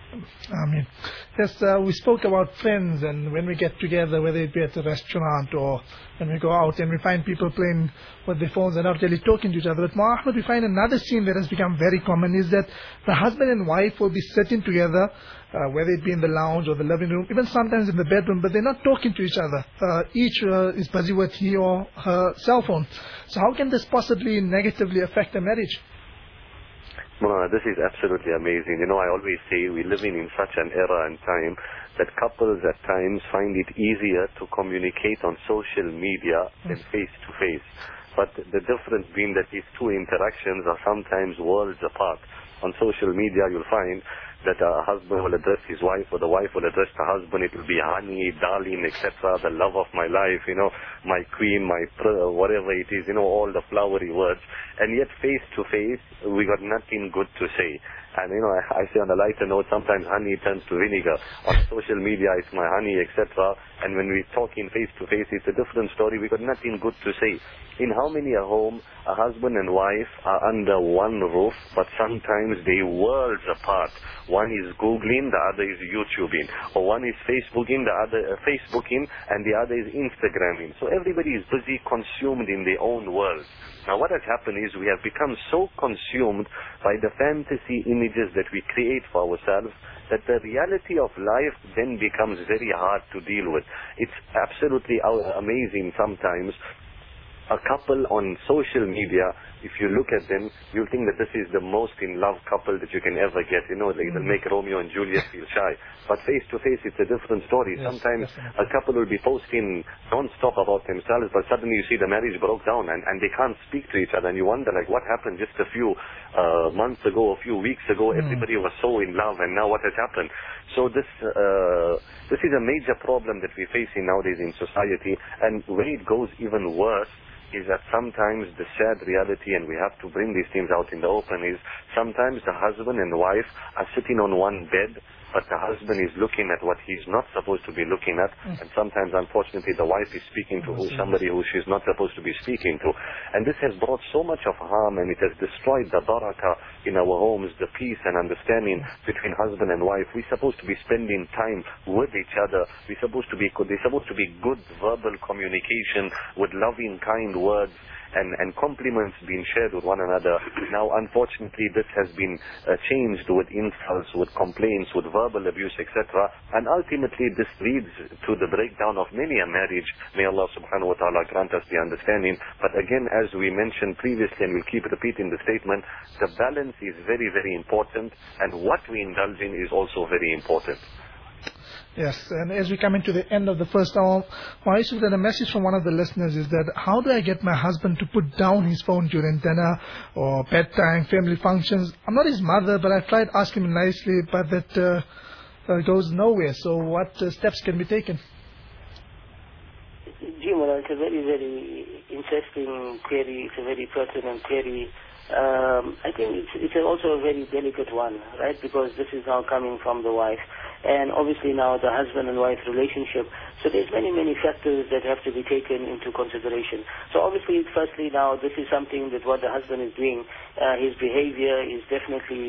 I mean, yes, uh, we spoke about friends, and when we get together, whether it be at a restaurant or when we go out and we find people playing with their phones and not really talking to each other. But Muhammad, we find another scene that has become very common is that the husband and wife will be sitting together, uh, whether it be in the lounge or the living room, even sometimes in the bedroom, but they're not talking to each other. Uh, each uh, is busy with he or her cell phone. So how can this possibly negatively affect a marriage? Mulana, this is absolutely amazing. You know, I always say we're living in such an era and time that couples at times find it easier to communicate on social media than face-to-face. But the difference being that these two interactions are sometimes worlds apart. On social media, you'll find that a husband will address his wife, or the wife will address the husband. It will be honey, darling, et cetera, the love of my life, you know, my queen, my pr- whatever it is, you know, all the flowery words. And yet, face to face, we got nothing good to say. And, you know, I, I say on a lighter note, sometimes honey turns to vinegar. On social media, it's my honey, et cetera. And when we talk in face-to-face, it's a different story. We got nothing good to say. In how many a home, a husband and wife are under one roof, but sometimes they worlds apart. One is Googling, the other is YouTubing. Or one is Facebooking, the other uh, Facebooking, and the other is Instagramming. So everybody is busy, consumed in their own world. Now what has happened is we have become so consumed by the fantasy images that we create for ourselves that the reality of life then becomes very hard to deal with. It's absolutely amazing sometimes. A couple on social media, if you look at them, you'll think that this is the most in love couple that you can ever get. You know, like they'll make Romeo and Juliet feel shy. But face to face, it's a different story. Yes, Sometimes definitely. A couple will be posting non-stop about themselves, but suddenly you see the marriage broke down and, and they can't speak to each other. And you wonder, like, what happened just a few uh, months ago, a few weeks ago? Mm. Everybody was so in love, and now what has happened? So this uh, this is a major problem that we're facing nowadays in society. And when it goes even worse, is that sometimes the sad reality, and we have to bring these things out in the open, is sometimes the husband and wife are sitting on one bed, but the husband is looking at what he's not supposed to be looking at, and sometimes, unfortunately, the wife is speaking to who, somebody who she's not supposed to be speaking to. And this has brought so much of harm, and it has destroyed the barakah in our homes, the peace and understanding between husband and wife. We're supposed to be spending time with each other. We're supposed to be, there's supposed to be good verbal communication with loving, kind words, and, and compliments being shared with one another. Now, unfortunately, this has been uh, changed with insults, with complaints, with verbal abuse, et cetera. And ultimately, this leads to the breakdown of many a marriage. May Allah subhanahu wa ta'ala grant us the understanding. But again, as we mentioned previously, and we'll keep repeating the statement, the balance is very, very important, and what we indulge in is also very important. Yes, and as we come into the end of the first hour, I see that a message from one of the listeners is that how do I get my husband to put down his phone during dinner or bedtime, family functions? I'm not his mother, but I've tried asking him nicely, but that uh, uh, goes nowhere. So what uh, steps can be taken? Jimala, it's a very, very interesting query. It's a very pertinent query. Um, I think it's, it's also a very delicate one, right? Because this is now coming from the wife. And obviously now the husband and wife relationship. So there's many, many factors that have to be taken into consideration. So obviously, firstly now, this is something that what the husband is doing, uh, his behavior is definitely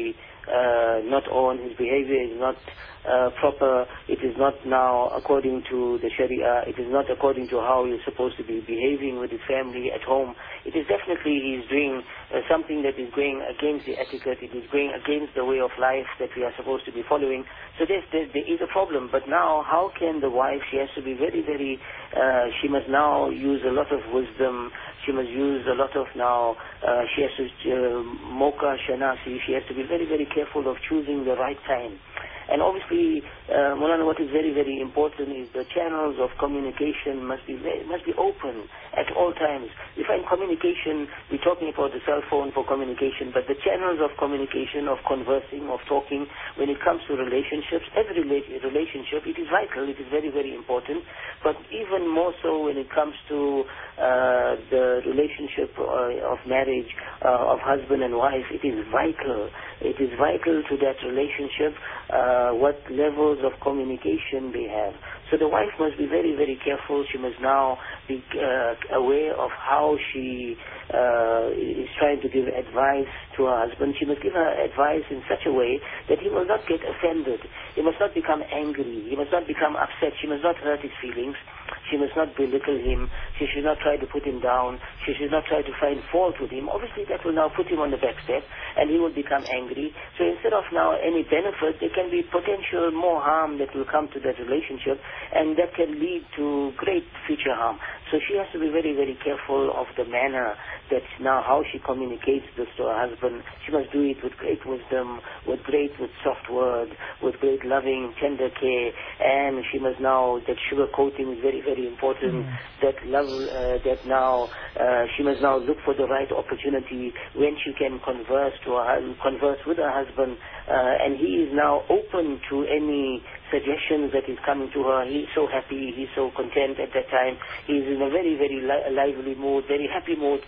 uh, not on, his behavior is not uh, proper, it is not now according to the Sharia, it is not according to how he's supposed to be behaving with his family at home. It is definitely he's doing uh, something that is going against the etiquette, it is going against the way of life that we are supposed to be following. So there's, there, there is a problem. But now, how can the wife, she has to be very, very, uh, she must now use a lot of wisdom, she must use a lot of now, uh, she has to, uh, mocha shanasi, she has to be very, very careful of choosing the right time. And obviously, uh, Maulana, what is very, very important is the channels of communication must be very, must be open at all times. We find communication, we're talking about the cell phone for communication, but the channels of communication, of conversing, of talking, when it comes to relationships, every relationship, it is vital, it is very, very important. But even more so when it comes to uh, the relationship uh, of marriage, uh, of husband and wife, it is vital. It is vital to that relationship uh, what levels of communication they have. So the wife must be very, very careful. She must now be uh, aware of how she uh, is trying to give advice to her husband. She must give her advice in such a way that he will not get offended. He must not become angry. He must not become upset. She must not hurt his feelings. She must not belittle him. She should not try to put him down. She should not try to find fault with him. Obviously, that will now put him on the back step, and he will become angry. So instead of now any benefit, there can be potential more harm that will come to that relationship, and that can lead to great future harm. So she has to be very, very careful of the manner that now how she communicates this to her husband. She must do it with great wisdom, with great, with soft words, with great loving, tender care, and she must now, that sugar coating is very, very important, mm. that love, uh, that now, uh, she must now look for the right opportunity when she can converse to her, converse with her husband, uh, and he is now open to any suggestions that is coming to her. He's so happy, he's so content at that time, he's in a very, very li- lively mood, very happy mood.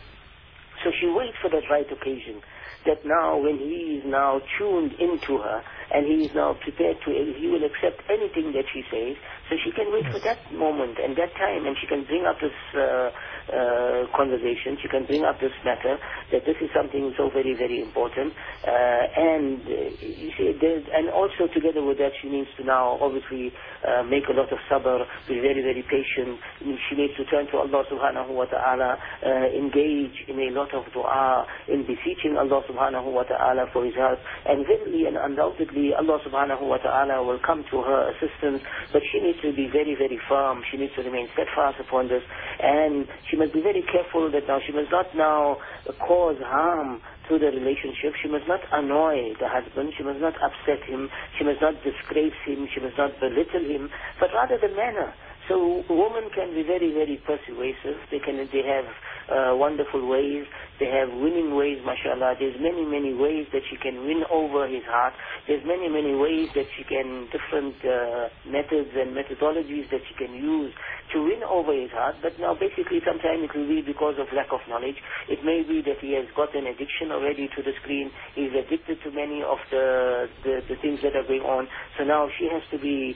So she waits for that right occasion, that now when he is now tuned into her, and he is now prepared to, he will accept anything that she says, so she can wait yes. for that moment and that time, and she can bring up this uh, uh, conversation, she can bring up this matter, that this is something so very, very important, uh, and uh, you see, and also together with that, she needs to now obviously uh, make a lot of sabr, be very, very patient. She needs to turn to Allah subhanahu wa ta'ala, uh, engage in a lot of dua, in beseeching Allah subhanahu wa ta'ala for his help, and verily and undoubtedly Allah subhanahu wa ta'ala will come to her assistance, but she needs to be very, very firm. She needs to remain steadfast upon this, and she must be very careful that now she must not now cause harm to the relationship. She must not annoy the husband. She must not upset him. She must not disgrace him. She must not belittle him, but rather the manner. So women can be very, very persuasive. They can, they have uh, wonderful ways. They have winning ways, mashallah. There's many, many ways that she can win over his heart. There's many, many ways that she can, different uh, methods and methodologies that she can use to win over his heart. But now basically sometimes it will be because of lack of knowledge. It may be that he has got an addiction already to the screen. He's addicted to many of the, the, the things that are going on. So now she has to be,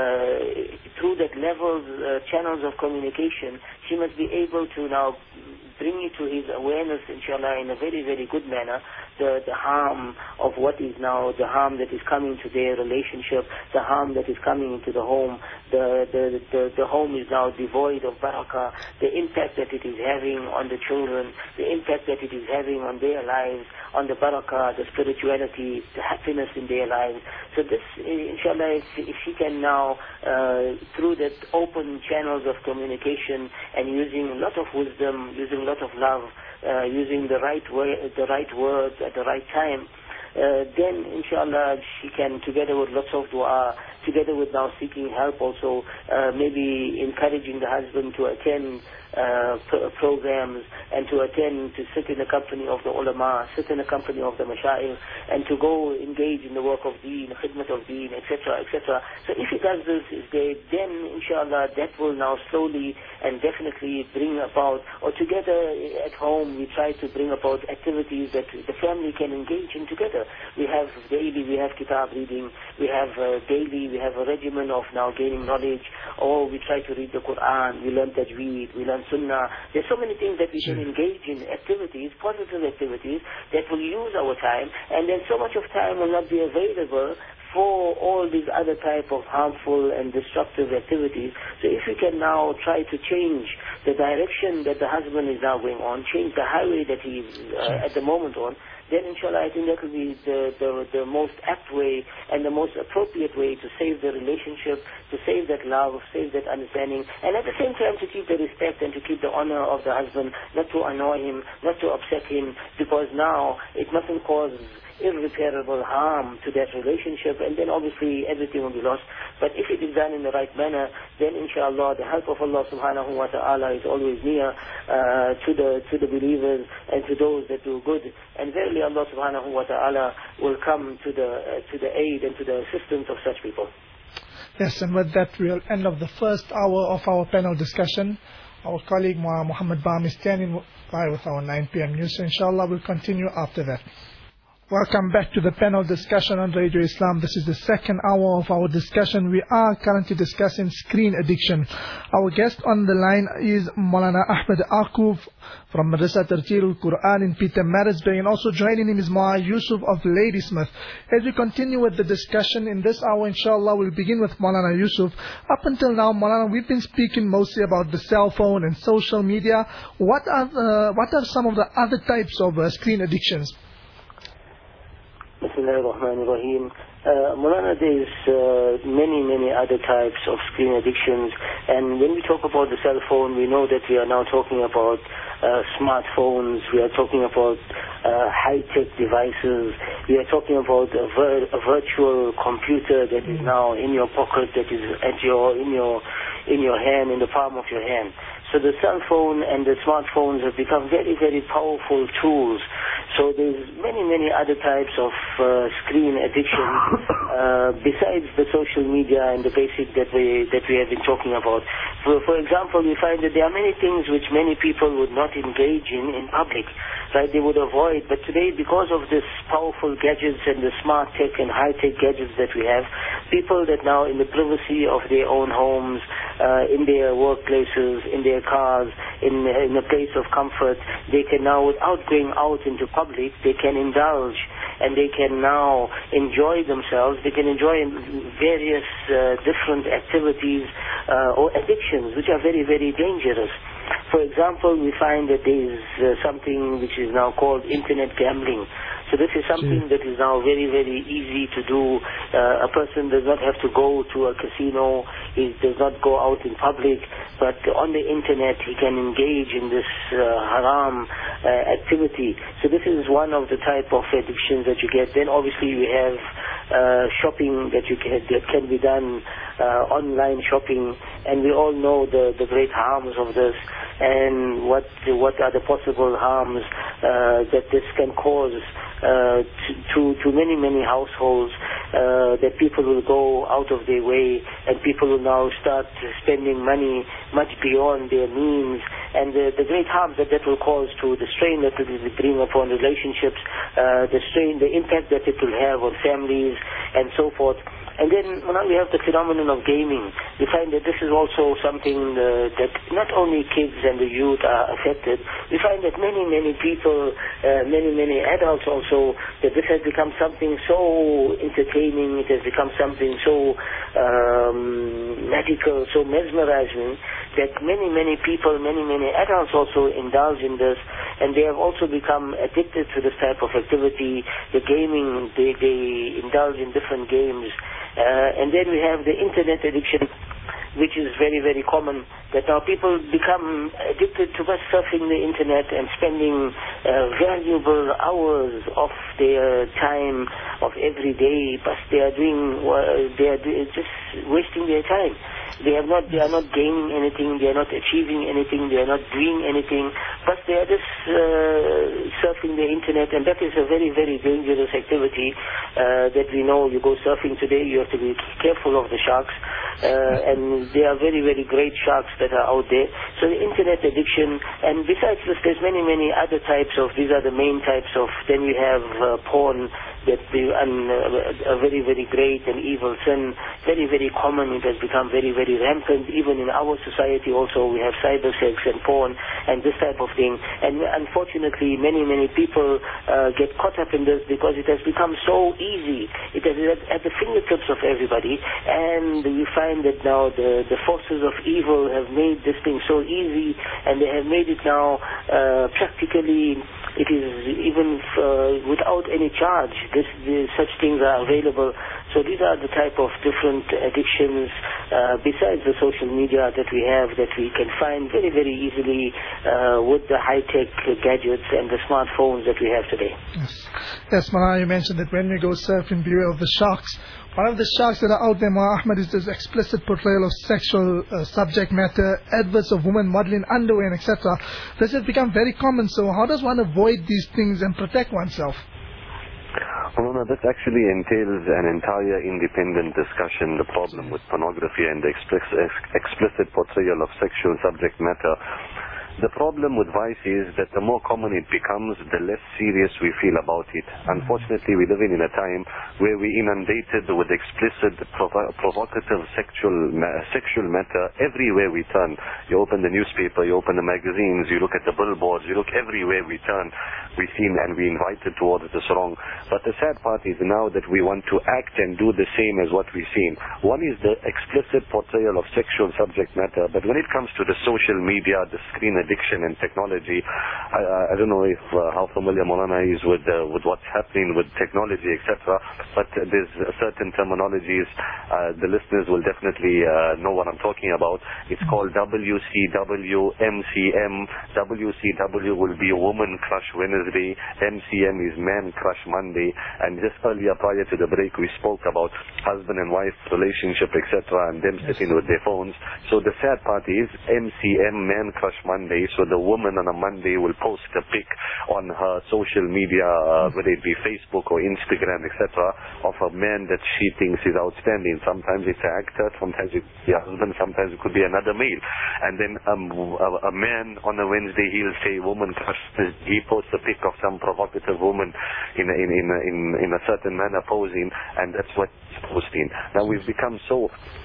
uh, through that level, uh, channels of communication, she must be able to now bring it to his awareness, inshallah, in a very, very good manner, the, the harm of what is now, the harm that is coming to their relationship, the harm that is coming into the home, the, the, the, the home is now devoid of barakah, the impact that it is having on the children, the impact that it is having on their lives, on the barakah, the spirituality, the happiness in their lives. So this, inshallah, if, if she can now, uh, through that open channels of communication and using a lot of wisdom, using a lot of love, uh, using the right way, the right words at the right time, uh, then inshallah she can, together with lots of dua, together with now seeking help also, uh, maybe encouraging the husband to attend uh, pr- programs and to attend, to sit in the company of the ulama, sit in the company of the mashayikh, and to go engage in the work of deen, khidmat of deen, et cetera, et cetera. So if he does this, then inshallah that will now slowly and definitely bring about, or together at home we try to bring about activities that the family can engage in together. We have daily, we have kitab reading, we have uh, daily, we have a regimen of now gaining knowledge or we try to read the Quran, we learn tajweed, we learn sunnah. There's so many things that we can engage in, activities, positive activities that will use our time, and then so much of time will not be available for all these other type of harmful and destructive activities. So if we can now try to change the direction that the husband is now going on, change the highway that he's uh, at the moment on, then inshallah I think that will be the, the, the most apt way and the most appropriate way to save the relationship, to save that love, save that understanding, and at the same time to keep the respect and to keep the honor of the husband, not to annoy him, not to upset him, because now it mustn't cause irreparable harm to that relationship, and then obviously everything will be lost. But if it is done in the right manner, then inshallah the help of Allah subhanahu wa ta'ala is always near uh, to the to the believers and to those that do good, and verily Allah subhanahu wa ta'ala will come to the uh, to the aid and to the assistance of such people. Yes, and with that we'll end of the first hour of our panel discussion. Our colleague Muhammad Bam is standing by with our nine p m news, so inshallah we'll continue after that. Welcome back to the panel discussion on Radio Islam. This is the second hour of our discussion. We are currently discussing screen addiction. Our guest on the line is Maulana Ahmed Aku from Madrasa Tarjeel al-Quran in Pietermaritzburg, and also joining him is Mullah Yusuf of Ladysmith. As we continue with the discussion in this hour, inshallah, we'll begin with Maulana Yusuf. Up until now, Maulana, we've been speaking mostly about the cell phone and social media. What are the, what are some of the other types of uh, screen addictions? Bismillah ar-Rahman ar-Rahim. Uh, Mulana, there's uh, many, many other types of screen addictions, and when we talk about the cell phone, we know that we are now talking about uh, smartphones, we are talking about uh, high-tech devices, we are talking about a, vir a virtual computer that is now in your pocket, that is at your, in your, in your hand, in the palm of your hand. So the cell phone and the smartphones have become very, very powerful tools. So there's many, many other types of uh, screen addiction uh, besides the social media and the basic that we that we have been talking about. For, for example, we find that there are many things which many people would not engage in in public, right? They would avoid. But today, because of this powerful gadgets and the smart tech and high-tech gadgets that we have, people that now in the privacy of their own homes, uh, in their workplaces, in their cars, in, in a place of comfort, they can now, without going out into public, they can indulge and they can now enjoy themselves. They can enjoy various uh, different activities uh, or addictions which are very, very dangerous. For example, we find that there is uh, something which is now called internet gambling. So this is something that is now very, very easy to do. Uh, a person does not have to go to a casino. He does not go out in public. But on the internet, he can engage in this uh, haram uh, activity. So this is one of the type of addictions that you get. Then obviously we have uh, shopping that you can, that can be done, uh, online shopping. And we all know the, the great harms of this and what, what are the possible harms uh, that this can cause. Uh, to, to, to many, many households, uh, that people will go out of their way and people will now start spending money much beyond their means, and the, the great harm that that will cause to the strain that it will bring upon relationships, uh, the strain, the impact that it will have on families and so forth. And then now we have the phenomenon of gaming. We find that this is also something uh, that not only kids and the youth are affected. We find that many, many people, uh, many, many adults also, that this has become something so entertaining, it has become something so um, magical, so mesmerizing, that many, many people, many, many adults also indulge in this, and they have also become addicted to this type of activity. The gaming, they, they indulge in different games. Uh, and then we have the internet addiction, which is very, very common, that now people become addicted to just surfing the internet and spending uh, valuable hours of their time of every day, but they are doing, uh, they are just wasting their time. They have not, they are not gaining anything, they are not achieving anything, they are not doing anything, but they are just uh, surfing the internet, and that is a very, very dangerous activity uh, that we know. You go surfing today, you have to be careful of the sharks, uh, and there are very, very great sharks that are out there. So the internet addiction, and besides this, there's many, many other types of, these are the main types of, then we have uh, porn, that the, um, a very, very great and evil sin, very, very common. It has become very, very rampant. Even in our society also, we have cyber sex and porn and this type of thing. And unfortunately, many, many people uh, get caught up in this because it has become so easy. It is at, at the fingertips of everybody. And we find that now the, the forces of evil have made this thing so easy, and they have made it now uh, practically, it is even uh, without any charge. This, this, such things are available. So these are the type of different addictions uh, besides the social media that we have, that we can find very, very easily uh, with the high-tech gadgets and the smartphones that we have today. Yes, yes, Malana, you mentioned that when we go surfing, beware of the sharks. One of the sharks that are out there, Mullah Ahmad, is this explicit portrayal of sexual uh, subject matter, adverts of women modeling underwear, and et cetera. This has become very common. So how does one avoid these things and protect oneself? Well, no, that actually entails an entire independent discussion, the problem with pornography and the explicit, explicit portrayal of sexual subject matter. The problem with vice is that the more common it becomes, the less serious we feel about it. Unfortunately, we live in a time where we're inundated with explicit, provo- provocative sexual ma- sexual matter everywhere we turn. You open the newspaper, you open the magazines, you look at the billboards, you look everywhere we turn. We see and we invited towards this wrong. But the sad part is now that we want to act and do the same as what we've seen. One is the explicit portrayal of sexual subject matter, but when it comes to the social media, the screen addiction and technology, I, I don't know if uh, how familiar Maulana is with uh, with what's happening with technology, et cetera. But uh, there's certain terminologies uh, the listeners will definitely uh, know what I'm talking about. It's called W C W, M C M. W C W will be Woman Crush Wednesday. M C M is Man Crush Monday. And just earlier, prior to the break, we spoke about husband and wife relationship, et cetera, and them sitting with their phones. So the sad part is M C M, Man Crush Monday. So the woman on a Monday will post a pic on her social media, uh, whether it be Facebook or Instagram, et cetera, of a man that she thinks is outstanding. Sometimes it's an actor, sometimes it's a husband, sometimes it could be another male. And then um, a, a man on a Wednesday, he'll say woman crush. He posts a pic of some provocative woman in a, in in a, in, in a certain manner posing, and that's what he's posting. Now we've become so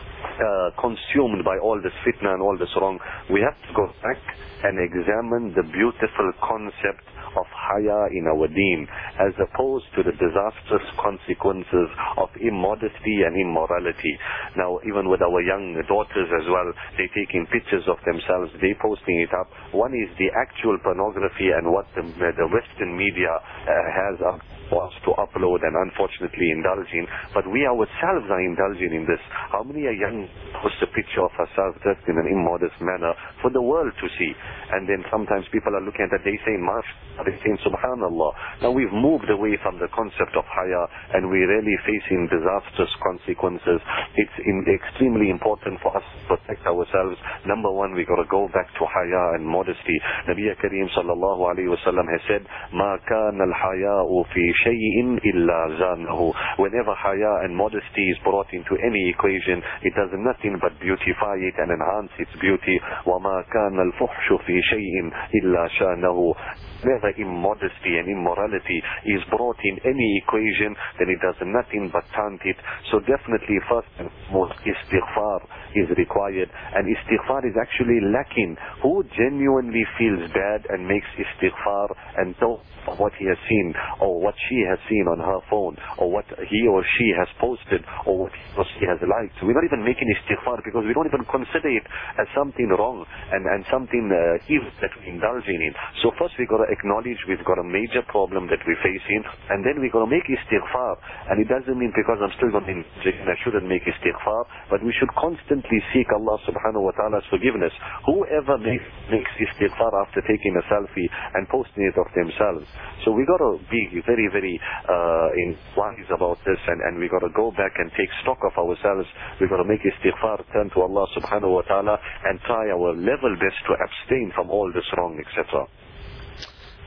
Uh, consumed by all this fitna and all this wrong. We have to go back and examine the beautiful concept of haya in our deen, as opposed to the disastrous consequences of immodesty and immorality. Now, even with our young daughters as well, they taking pictures of themselves, they posting it up. One is the actual pornography and what the, the Western media uh, has up for us to upload and unfortunately indulging, but we ourselves are indulging in this. How many a young post a picture of herself dressed in an immodest manner for the world to see, and then sometimes people are looking at that, they saying Mash, they saying Subhanallah. Now we've moved away from the concept of haya, and we're really facing disastrous consequences. It's in, extremely important for us to protect ourselves. Number one, we got to go back to haya and modesty. Nabi Kareem sallallahu alayhi wa sallam has said, Ma kana al-haya'u fi shay'in illa zanahu. Whenever haya and modesty is brought into any equation, it does nothing but beautify it and enhance its beauty. وَمَا كَانَ الْفُحْشُ فِي شَيْءٍ إِلَّا شَانَهُ. Whenever immodesty and immorality is brought in any equation, then it does nothing but taunt it. So definitely first and foremost, istighfar is required, and istighfar is actually lacking. Who genuinely feels bad and makes istighfar and talks of what he has seen, or what she has seen on her phone, or what he or she has posted, or what he or she has liked? We're not even making istighfar because we don't even consider it as something wrong and, and something uh, evil that we're indulging in. So first we got to acknowledge we've got a major problem that we're facing, and then we're going to make istighfar. And it doesn't mean because I'm still going to I shouldn't make istighfar, but we should constantly seek Allah subhanahu wa ta'ala's forgiveness. Whoever makes, makes istighfar after taking a selfie and posting it of themselves. So we got to be very, very uh, in wise about this, and, and we got to go back and take stock of ourselves. We got to make istighfar, turn to Allah subhanahu wa ta'ala, and try our level best to abstain from all this wrong, et cetera.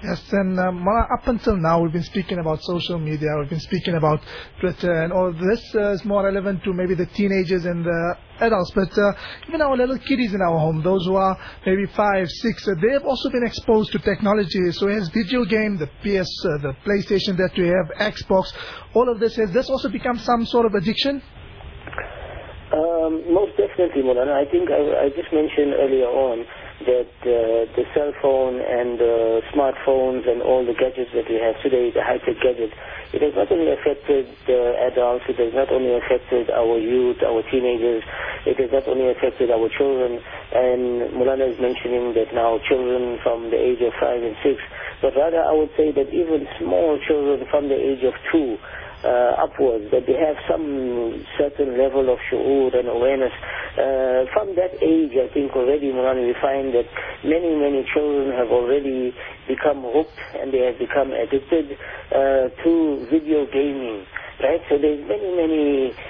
Yes, and um, Mala, up until now we've been speaking about social media, we've been speaking about Twitter, and all this uh, is more relevant to maybe the teenagers and the adults, but uh, even our little kiddies in our home, those who are maybe five, six, uh, they have also been exposed to technology. So as video game, the P S, uh, the PlayStation that we have, Xbox, all of this, has this also become some sort of addiction? Um, most definitely, Mulana. I think I, I just mentioned earlier on that uh, the cell phone and uh, smartphones and all the gadgets that we have today, the high-tech gadgets, it has not only affected uh, adults, it has not only affected our youth, our teenagers, it has not only affected our children, and Mulana is mentioning that now children from the age of five and six, but rather I would say that even small children from the age of two, Uh, upwards, that they have some certain level of shu'ur and awareness. Uh, from that age, I think already, Mulana, we find that many, many children have already become hooked and they have become addicted uh, to video gaming. Right? So there's many, many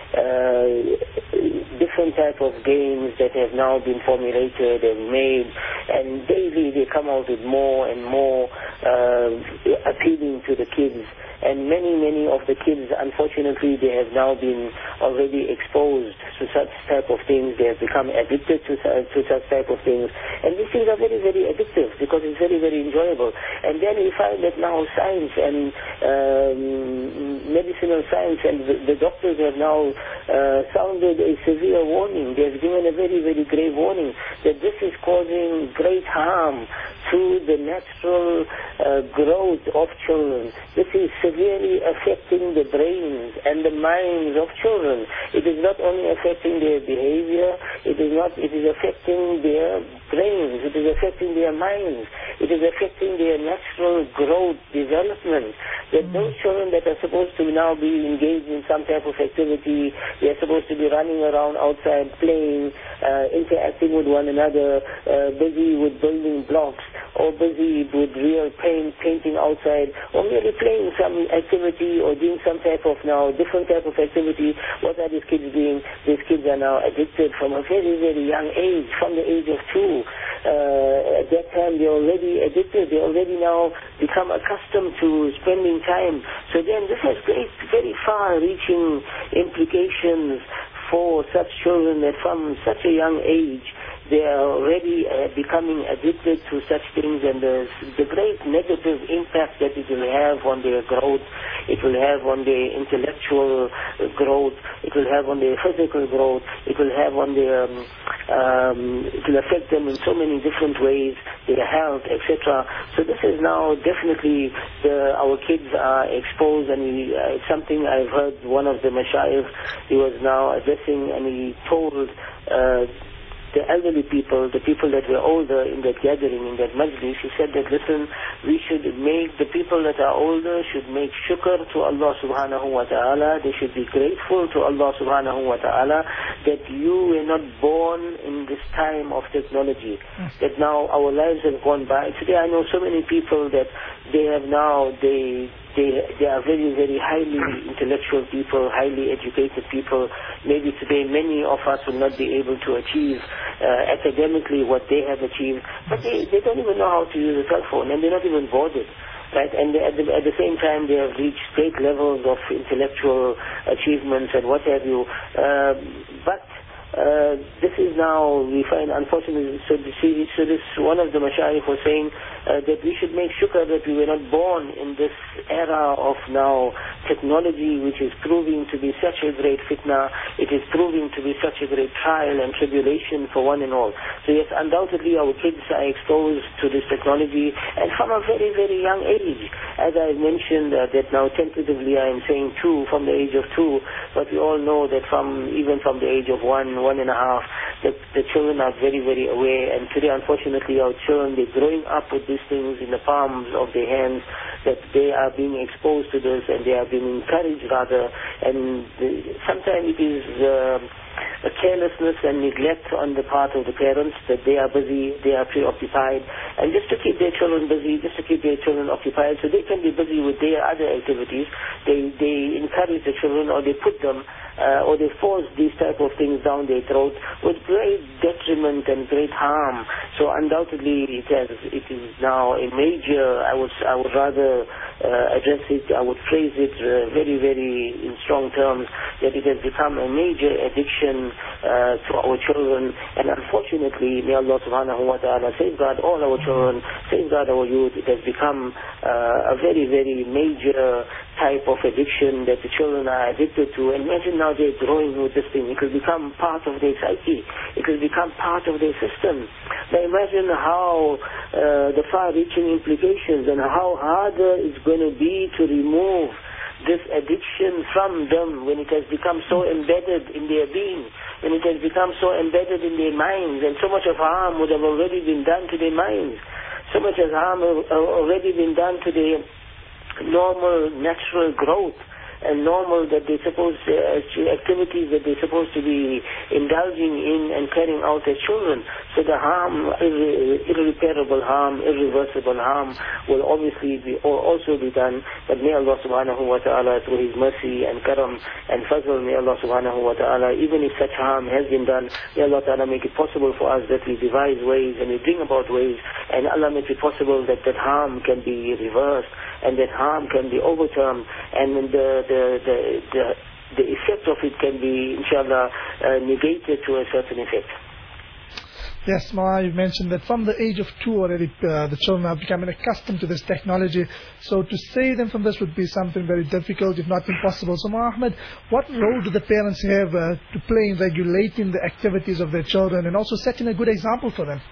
uh, different type of games that have now been formulated and made, and daily they come out with more and more uh, appealing to the kids. And many, many of the kids, unfortunately, they have now been already exposed to such type of things. They have become addicted to, to such type of things. And these things are very, very addictive because it's very, very enjoyable. And then we find that now science and um, medicinal science and the, the doctors have now uh, sounded a severe warning. They have given a very, very grave warning that this is causing great harm to the natural uh, growth of children. This is severely affecting the brains and the minds of children. It is not only affecting their behavior, it is not, it is affecting their brains, it is affecting their minds, it is affecting their natural growth, development. That those children that are supposed to now be engaged in some type of activity, they are supposed to be running around outside, playing, uh, interacting with one another, uh, busy with building blocks, or busy with real paint, painting outside, or merely playing some activity or doing some type of now different type of activity. What are these kids doing? These kids are now addicted from a very, very young age, from the age of two. Uh, at that time they're already addicted, they already now become accustomed to spending time. So then this has great, very far-reaching implications for such children that from such a young age they are already uh, becoming addicted to such things, and the, the great negative impact that it will have on their growth, it will have on their intellectual growth, it will have on their physical growth, it will have on their, um, um, it will affect them in so many different ways, their health, et cetera. So this is now definitely the, our kids are exposed, and we, uh, it's something I've heard one of the mashayikh, he was now addressing, and he told uh, the elderly people, the people that were older in that gathering, in that majlis, he said that, listen, we should make, the people that are older should make shukr to Allah subhanahu wa ta'ala, they should be grateful to Allah subhanahu wa ta'ala that you were not born in this time of technology, that now our lives have gone by. Today I know so many people that they have now, they They, they are very, very highly intellectual people, highly educated people. Maybe today many of us will not be able to achieve uh, academically what they have achieved, but they, they don't even know how to use a cell phone, and they're not even bothered. Right? And at the, at the same time they have reached great levels of intellectual achievements and what have you. Uh, but Uh, this is now, we find, unfortunately, so this, so this one of the mashayikh was saying uh, that we should make shukr that we were not born in this era of now technology, which is proving to be such a great fitna, it is proving to be such a great trial and tribulation for one and all. So yes, undoubtedly our kids are exposed to this technology, and from a very, very young age. As I mentioned, uh, that now tentatively I am saying two, from the age of two, but we all know that from even from the age of one, one and a half, the, the children are very, very aware. And today, unfortunately, our children, they're growing up with these things in the palms of their hands, that they are being exposed to this, and they are being encouraged rather. And the, sometimes it is uh, carelessness and neglect on the part of the parents, that they are busy, they are preoccupied, and just to keep their children busy, just to keep their children occupied, so they can be busy with their other activities, they, they encourage the children, or they put them Uh, or they force these type of things down their throat with great detriment and great harm. So undoubtedly it has, it is now a major, I would, I would rather uh, address it, I would phrase it uh, very, very in strong terms, that it has become a major addiction uh, to our children. And unfortunately, may Allah subhanahu wa ta'ala safeguard all our children, safeguard our youth. It has become uh, a very, very major type of addiction that the children are addicted to. And imagine now they're growing with this thing. It will become part of their psyche. It will become part of their system. Now imagine how uh, the far-reaching implications and how harder it's going to be to remove this addiction from them when it has become so embedded in their being, when it has become so embedded in their minds, and so much of harm would have already been done to their minds. So much has harm already been done to their normal, natural growth and normal that they're supposed to, uh, activities that they're supposed to be indulging in and carrying out as children. So the harm, irre irreparable harm, irreversible harm will obviously be also be done. But may Allah subhanahu wa ta'ala, through His mercy and karam and fazl, may Allah subhanahu wa ta'ala, even if such harm has been done, may Allah ta'ala make it possible for us that we devise ways and we bring about ways, and Allah make it possible that that harm can be reversed and that harm can be overturned, and the the the the, the effect of it can be, inshallah, uh, negated to a certain effect. Yes, Ma, you mentioned that from the age of two already uh, the children are becoming accustomed to this technology. So to save them from this would be something very difficult, if not impossible. So Ma Ahmed, what role do the parents have uh, to play in regulating the activities of their children and also setting a good example for them?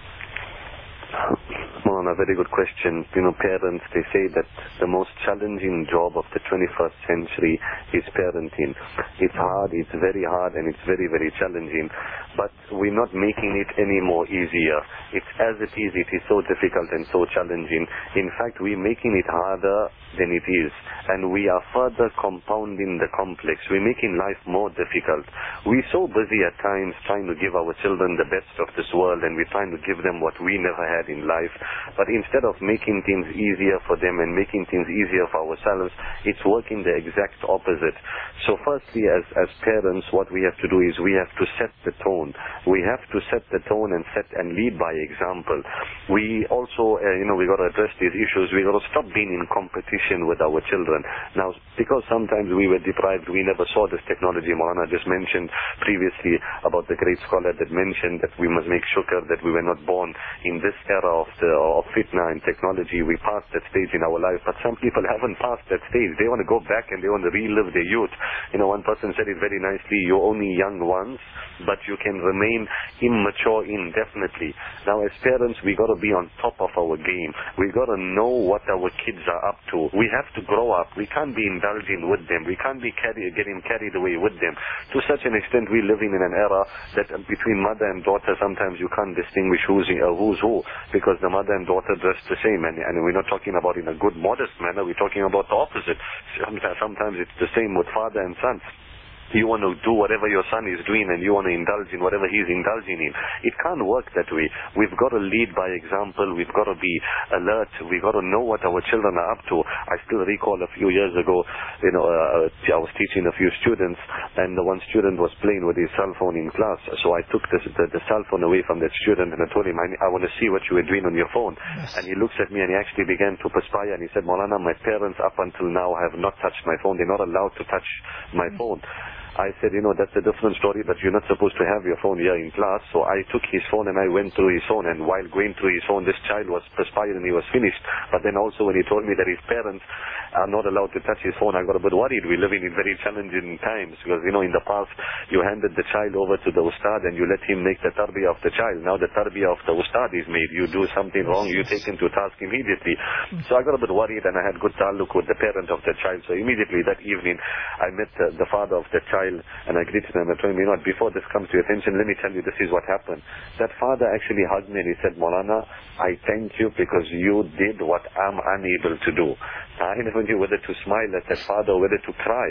A very good question. You know, parents, they say that the most challenging job of the twenty-first century is parenting. It's hard, it's very hard, and it's very, very challenging. But we're not making it any more easier. It's as it is, it is so difficult and so challenging. In fact, we're making it harder than it is. And we are further compounding the complex. We're making life more difficult. We're so busy at times trying to give our children the best of this world, and we're trying to give them what we never had in life. But instead of making things easier for them and making things easier for ourselves, it's working the exact opposite. So firstly, as, as parents, what we have to do is we have to set the tone. We have to set the tone and set and lead by example. We also, uh, you know, we got to address these issues. We got to stop being in competition with our children. Now, because sometimes we were deprived, we never saw this technology. Maulana just mentioned previously about the great scholar that mentioned that we must make shukr that we were not born in this era of the of fitna and technology. We passed that stage in our life, but some people haven't passed that stage. They want to go back and they want to relive their youth. You know, one person said it very nicely, you're only young once, but you can remain immature indefinitely. Now, as parents, we got to be on top of our game. We got to know what our kids are up to. We have to grow up. We can't be indulging with them. We can't be carry, getting carried away with them. To such an extent, we're living in an era that between mother and daughter, sometimes you can't distinguish who's, uh, who's who, because the mother and daughter dress the same. And, and we're not talking about in a good, modest manner. We're talking about the opposite. Sometimes it's the same with father and son. You want to do whatever your son is doing and you want to indulge in whatever he's indulging in. It can't work that way. We've got to lead by example. We've got to be alert. We've got to know what our children are up to. I still recall a few years ago, you know, uh, I was teaching a few students, and the one student was playing with his cell phone in class. So I took this, the, the cell phone away from that student and I told him, I, I want to see what you were doing on your phone. Yes. And he looks at me and he actually began to perspire and he said, Maulana, my parents up until now have not touched my phone. They're not allowed to touch my mm-hmm. phone. I said, you know, that's a different story, but you're not supposed to have your phone here in class. So I took his phone and I went through his phone, and while going through his phone, this child was perspired and he was finished. But then also when he told me that his parents are not allowed to touch his phone, I got a bit worried. We're living in very challenging times because, you know, in the past, you handed the child over to the ustad and you let him make the tarbiyah of the child. Now the tarbiyah of the ustad is made. You do something wrong, you take him to task immediately. So I got a bit worried, and I had good taluk with the parent of the child. So immediately that evening, I met the, the father of the child, and I greeted him and told him, you know, before this comes to your attention, let me tell you this is what happened. That father actually hugged me and he said, Maulana, I thank you because you did what I'm unable to do. I never knew whether to smile at that father or whether to cry.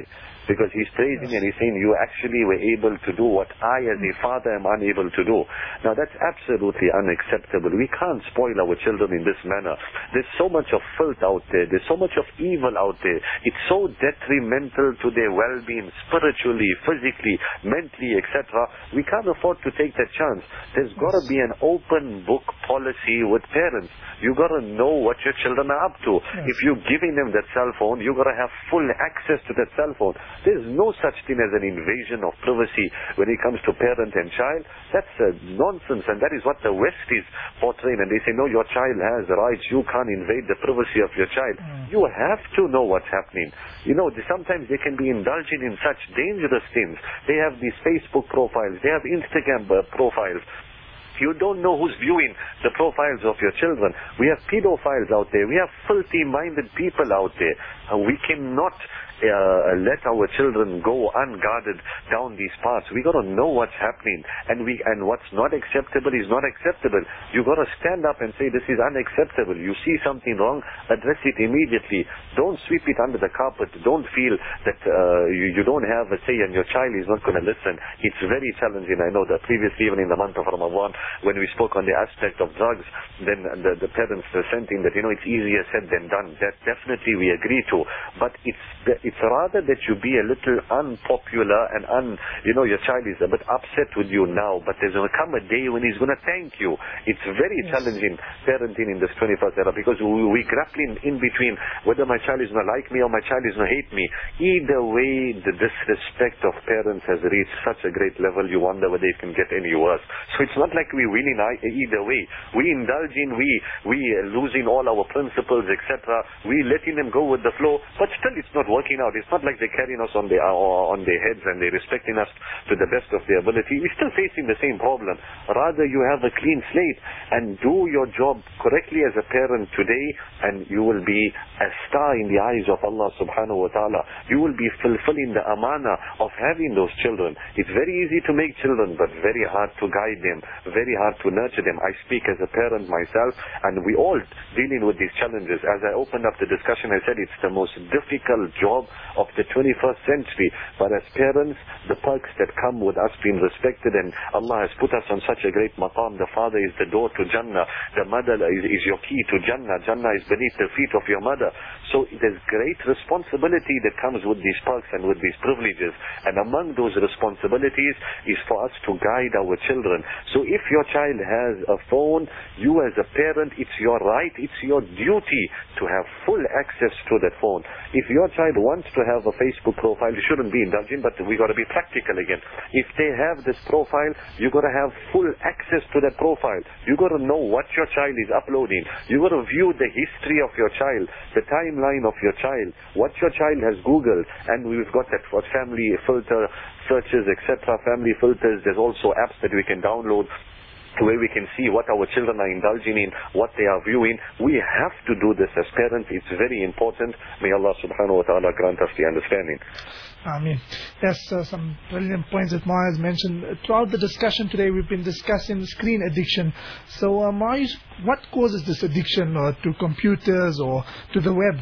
because he's praising and he's saying, you actually were able to do what I as a father am unable to do. Now that's absolutely unacceptable. We can't spoil our children in this manner. There's so much of filth out there. There's so much of evil out there. It's so detrimental to their well-being, spiritually, physically, mentally, et cetera. We can't afford to take that chance. There's got to be an open book policy with parents. You got to know what your children are up to. Yes. If you're giving them that cell phone, you got to have full access to that cell phone. There's no such thing as an invasion of privacy when it comes to parent and child. That's uh, nonsense, and that is what the West is portraying. And they say, no, your child has rights. You can't invade the privacy of your child. Mm. You have to know what's happening. You know, sometimes they can be indulging in such dangerous things. They have these Facebook profiles. They have Instagram uh, profiles. You don't know who's viewing the profiles of your children. We have pedophiles out there. We have filthy-minded people out there. Uh, we cannot uh, let our children go unguarded down these paths. We got to know what's happening, and we and what's not acceptable is not acceptable. You got to stand up and say this is unacceptable. You see something wrong, address it immediately. Don't sweep it under the carpet. Don't feel that uh, you, you don't have a say and your child is not going to listen. It's very challenging. I know that previously, even in the month of Ramadan, when we spoke on the aspect of drugs, then the, the parents were saying that, you know, it's easier said than done. That definitely we agree to. But it's it's rather that you be a little unpopular and, un, you know, your child is a bit upset with you now, but there's going to come a day when he's going to thank you. It's very yes. challenging parenting in this twenty-first era, because we, we grappling in between whether my child is going to like me or my child is going to hate me. Either way, the disrespect of parents has reached such a great level, you wonder whether it can get any worse. So it's not like we win in either way. We indulge in, we we losing all our principles, et cetera. We letting them go with the flow, but still it's not working out. It's not like they're carrying us on their uh, on their heads and they're respecting us to the best of their ability. We're still facing the same problem. Rather, you have a clean slate and do your job correctly as a parent today, and you will be a star in the eyes of Allah subhanahu wa ta'ala. You will be fulfilling the amana of having those children. It's very easy to make children, but very hard to guide them, very hard to nurture them. I speak as a parent myself, and we all dealing with these challenges. As I opened up the discussion, I said it's the most difficult job of the twenty-first century. But as parents, the perks that come with us being respected, and Allah has put us on such a great maqam. The father is the door to Jannah. The mother is, is your key to Jannah. Jannah is beneath the feet of your mother. So there's great responsibility that comes with these perks and with these privileges. And among those responsibilities is for us to guide our children. So if your child has a phone, you as a parent, it's your right, it's your duty to have full access to that phone. If your child wants to have a Facebook profile, you shouldn't be indulging, but we got to be practical again. If they have this profile, you got to have full access to that profile. You got to know what your child is uploading. You got to view the history of your child, the timeline of your child, what your child has Googled, and we've got that for family filter searches, et cetera. Family filters. There's also apps that we can download where we can see what our children are indulging in, what they are viewing. We have to do this as parents. It's very important. May Allah subhanahu wa ta'ala grant us the understanding. I mean, yes, uh, some brilliant points that Ma has mentioned. Throughout the discussion today, we've been discussing screen addiction. So, uh, Ma, what causes this addiction uh, to computers or to the web?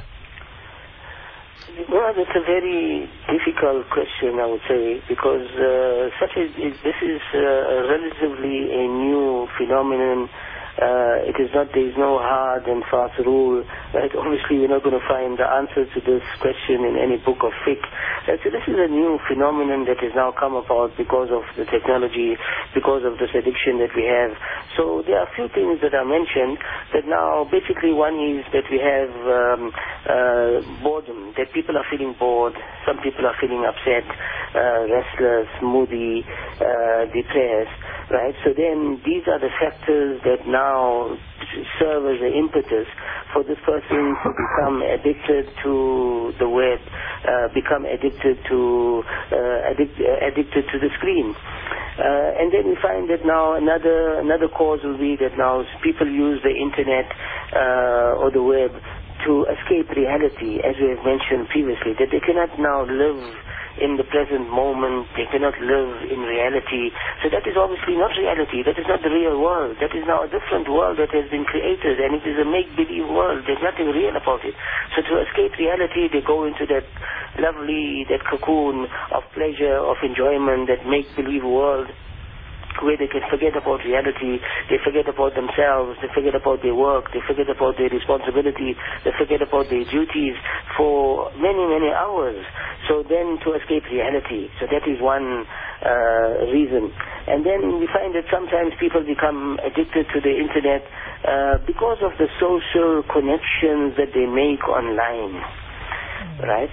Well, it's a very difficult question, I would say, because uh, such a, this is uh, relatively a new phenomenon. Uh, it is not, there is no hard and fast rule, right? Obviously, we're not going to find the answer to this question in any book of fiqh. Uh, so this is a new phenomenon that has now come about because of the technology, because of this addiction that we have. So there are a few things that are mentioned that now, basically one is that we have um, uh, boredom, that people are feeling bored, some people are feeling upset, uh, restless, moody, uh, depressed, right? So then these are the factors that now now serve as an impetus for this person to become addicted to the web, uh, become addicted to uh, addic- uh, addicted to the screen. Uh, and then we find that now another another cause will be that now people use the internet uh, or the web to escape reality, as we have mentioned previously, that they cannot now live in the present moment. They cannot live in reality. So that is obviously not reality. That is not the real world. That is now a different world that has been created, and it is a make-believe world. There's nothing real about it. So to escape reality, they go into that lovely, that cocoon of pleasure, of enjoyment, that make-believe world, where they can forget about reality, they forget about themselves, they forget about their work, they forget about their responsibility, they forget about their duties for many, many hours. So then to escape reality. So that is one uh, reason. And then we find that sometimes people become addicted to the internet uh, because of the social connections that they make online. Right?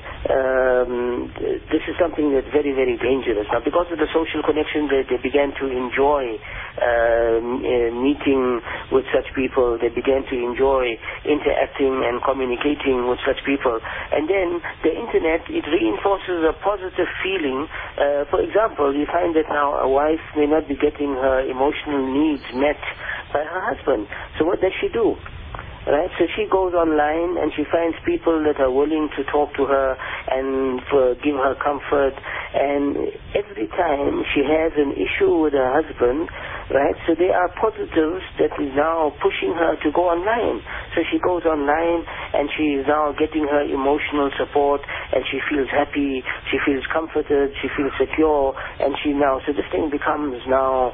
Um, this is something that's very, very dangerous. Now, because of the social connection, they, they began to enjoy uh, meeting with such people. They began to enjoy interacting and communicating with such people. And then the internet, it reinforces a positive feeling. Uh, for example, you find that now a wife may not be getting her emotional needs met by her husband. So what does she do? Right, so she goes online and she finds people that are willing to talk to her and for, give her comfort. And every time she has an issue with her husband, right, so there are positives that is now pushing her to go online. So she goes online and she is now getting her emotional support, and she feels happy, she feels comforted, she feels secure, and she now, so this thing becomes now,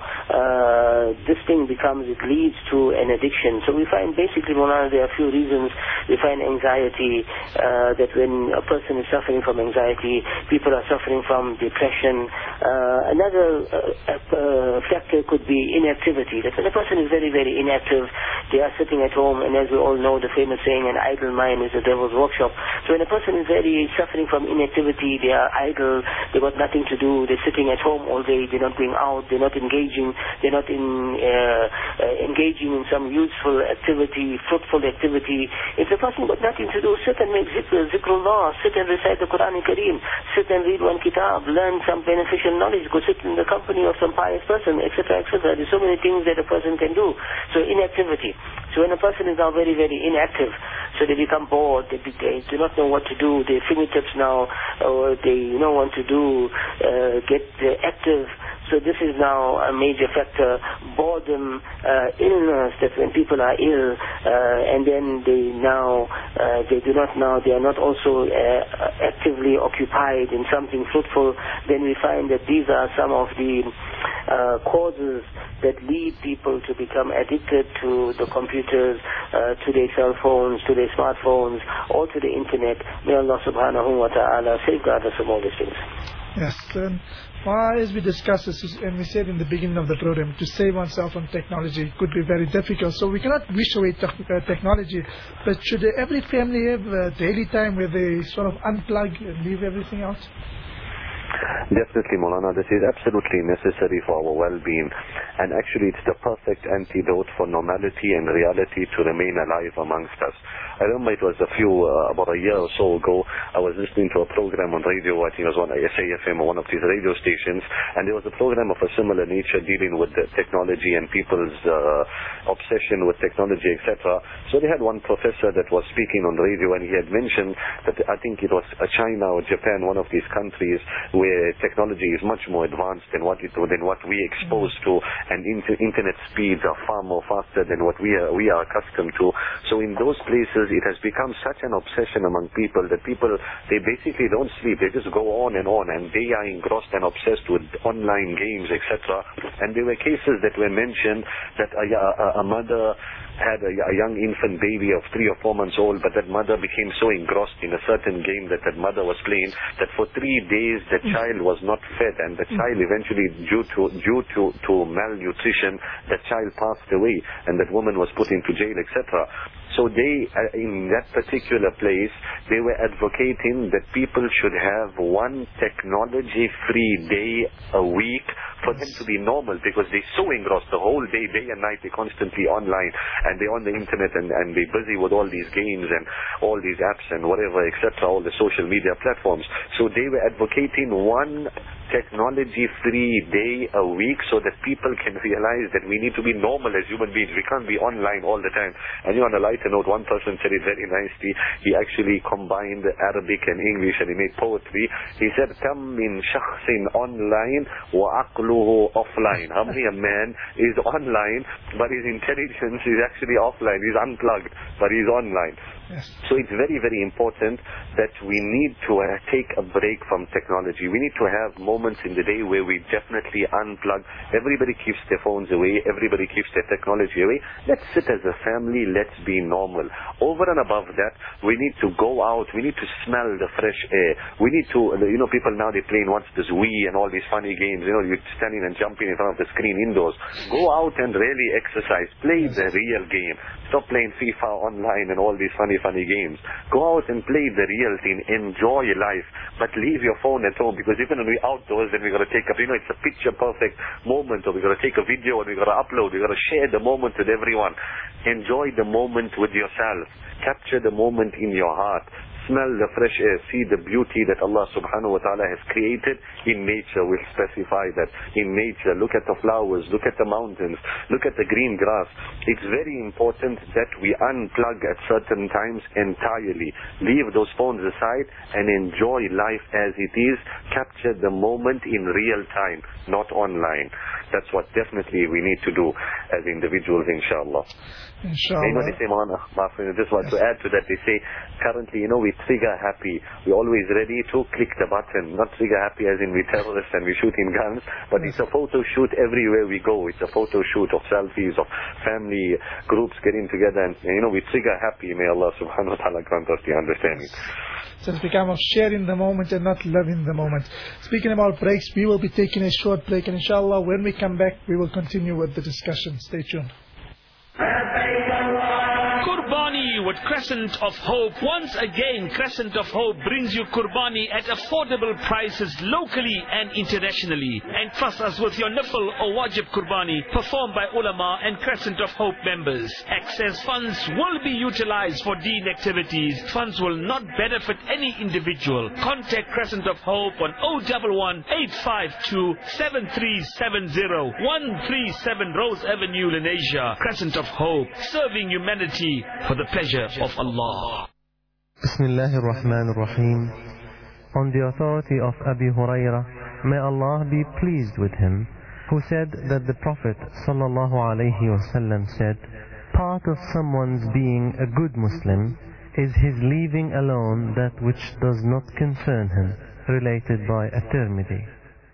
uh, this thing becomes, it leads to an addiction. So we find basically, Mulana, there are a few reasons. We find anxiety, uh, that when a person is suffering from anxiety, people are suffering from depression. Uh, another uh, uh, factor could be inactivity. That when a person is very, very inactive, they are sitting at home, and as we all know, the famous saying, an idle mind is the devil's workshop. So when a person is very suffering from inactivity, they are idle, they got nothing to do, they're sitting at home all day, they're not going out, they're not engaging, they're not in, uh, uh, engaging in some useful activity, fruitful activity. If the person got nothing to do, sit and make zikr, zikrullah, sit and recite the Quran Kareem, sit and read one kitab, learn some beneficial knowledge, go sit in the company of some pious person, et cetera, et cetera. There's so many things that a person can do. So inactivity. So when a person is now very, very inactive, so they become bored, they, be, they do not know what to do, their fingertips now, or they don't want to do, uh, get uh, active. So this is now a major factor. Boredom, uh, illness, that when people are ill, uh, and then they now, uh, they do not now, they are not also uh, actively occupied in something fruitful, then we find that these are some of the uh, causes that lead people to become addicted to the computers, uh, to their cell phones, to their smartphones, or to the internet. May Allah subhanahu wa ta'ala safeguard us from all these things. Yes, and well, as we discussed this, and we said in the beginning of the program, to save oneself from technology could be very difficult. So we cannot wish away te- uh, technology, but should every family have a daily time where they sort of unplug and leave everything out? Definitely, Maulana, this is absolutely necessary for our well-being, and actually it's the perfect antidote for normality and reality to remain alive amongst us. I remember it was a few, uh, about a year or so ago, I was listening to a program on radio, I think it was on S A F M or one of these radio stations, and there was a program of a similar nature dealing with the technology and people's uh, obsession with technology, et cetera. So they had one professor that was speaking on radio, and he had mentioned that I think it was uh, China or Japan, one of these countries where technology is much more advanced than what it, than what we exposed to, and inter- internet speeds are far more faster than what we are we are accustomed to. So in those places, it has become such an obsession among people that people, they basically don't sleep. They just go on and on, and they are engrossed and obsessed with online games, et cetera. And there were cases that were mentioned that a, a, a mother had a, a young infant baby of three or four months old, but that mother became so engrossed in a certain game that that mother was playing that for three days the mm. child was not fed, and the mm. child eventually, due to due to, to malnutrition, the child passed away, and that woman was put into jail, et cetera. So they, uh, in that particular place, they were advocating that people should have one technology-free day a week for them to be normal, because they're so engrossed the whole day, day and night, they're constantly online, and they're on the internet, and, and they're busy with all these games and all these apps and whatever, et cetera, all the social media platforms. So they were advocating one technology-free day a week so that people can realize that we need to be normal as human beings. We can't be online all the time. And you know, on a lighter note, one person said it very nicely. He actually combined Arabic and English and he made poetry. He said, "Kam min shakhsin online wa aqluhu offline." How many a man is online, but his intelligence is actually offline. He's unplugged, but he's online. Yes. So it's very, very important that we need to uh, take a break from technology. We need to have moments in the day where we definitely unplug. Everybody keeps their phones away. Everybody keeps their technology away. Let's sit as a family. Let's be normal. Over and above that, we need to go out. We need to smell the fresh air. We need to, you know, people now they're playing what's this Wii and all these funny games. You know, you're standing and jumping in front of the screen indoors. Go out and really exercise. Play the real game. Stop playing FIFA online and all these funny funny games. Go out and play the real thing. Enjoy life, but leave your phone at home, because even when we're outdoors and we're going to take up, you know, it's a picture perfect moment, or we're going to take a video and we're going to upload, we're going to share the moment with everyone. Enjoy the moment with yourself. Capture the moment in your heart. Smell the fresh air. See the beauty that Allah subhanahu wa ta'ala has created in nature. We'll specify that in nature. Look at the flowers. Look at the mountains. Look at the green grass. It's very important that we unplug at certain times entirely. Leave those phones aside and enjoy life as it is. Capture the moment in real time, not online. That's what definitely we need to do as individuals, inshallah. Inshallah. You know, they say, Maulana, my friend, just want to add to that, they say, currently, you know, we trigger happy. We're always ready to click the button. Not trigger happy as in we terrorists and we shooting guns, but it's a photo shoot everywhere we go. It's a photo shoot of selfies, of family groups getting together, and, you know, we trigger happy. May Allah subhanahu wa ta'ala grant us the understanding. So it's become of sharing the moment and not loving the moment. Speaking about breaks, we will be taking a short break, and inshallah, when we come back, we will continue with the discussion. Stay tuned. Kurbani with Crescent of Hope. Once again, Crescent of Hope brings you Kurbani at affordable prices locally and internationally. And trust us with your Nafil or Wajib Kurbani performed by ulama and Crescent of Hope members. Excess funds will be utilized for deen activities. Funds will not benefit any individual. Contact Crescent of Hope on zero one one, eight five two, seven three seven zero, one three seven Rose Avenue, Lenasia. Crescent of Hope, serving humanity for the pleasure of Allah. Bismillahir Rahmanir Rahim. On the authority of Abi Hurairah, may Allah be pleased with him, who said that the Prophet sallallahu alaihi wasallam said, part of someone's being a good Muslim is his leaving alone that which does not concern him, related by At-Tirmidhi.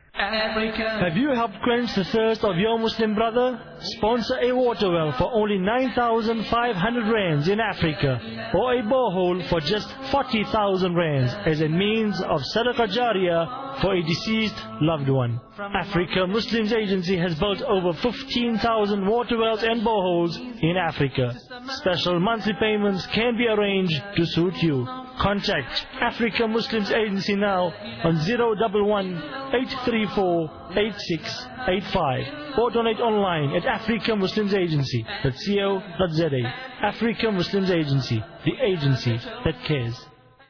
Have you helped quench the thirst of your Muslim brother? Sponsor a water well for only nine thousand five hundred rands in Africa, or a borehole for just forty thousand rands as a means of sadaqah jariyah for a deceased loved one. Africa Muslims Agency has built over fifteen thousand water wells and boreholes in Africa. Special monthly payments can be arranged to suit you. Contact Africa Muslims Agency now on zero one one, eight three four, eight six eight five or donate online at Africa Muslims Agency dot co dot za. Africa Muslims Agency, the agency that cares.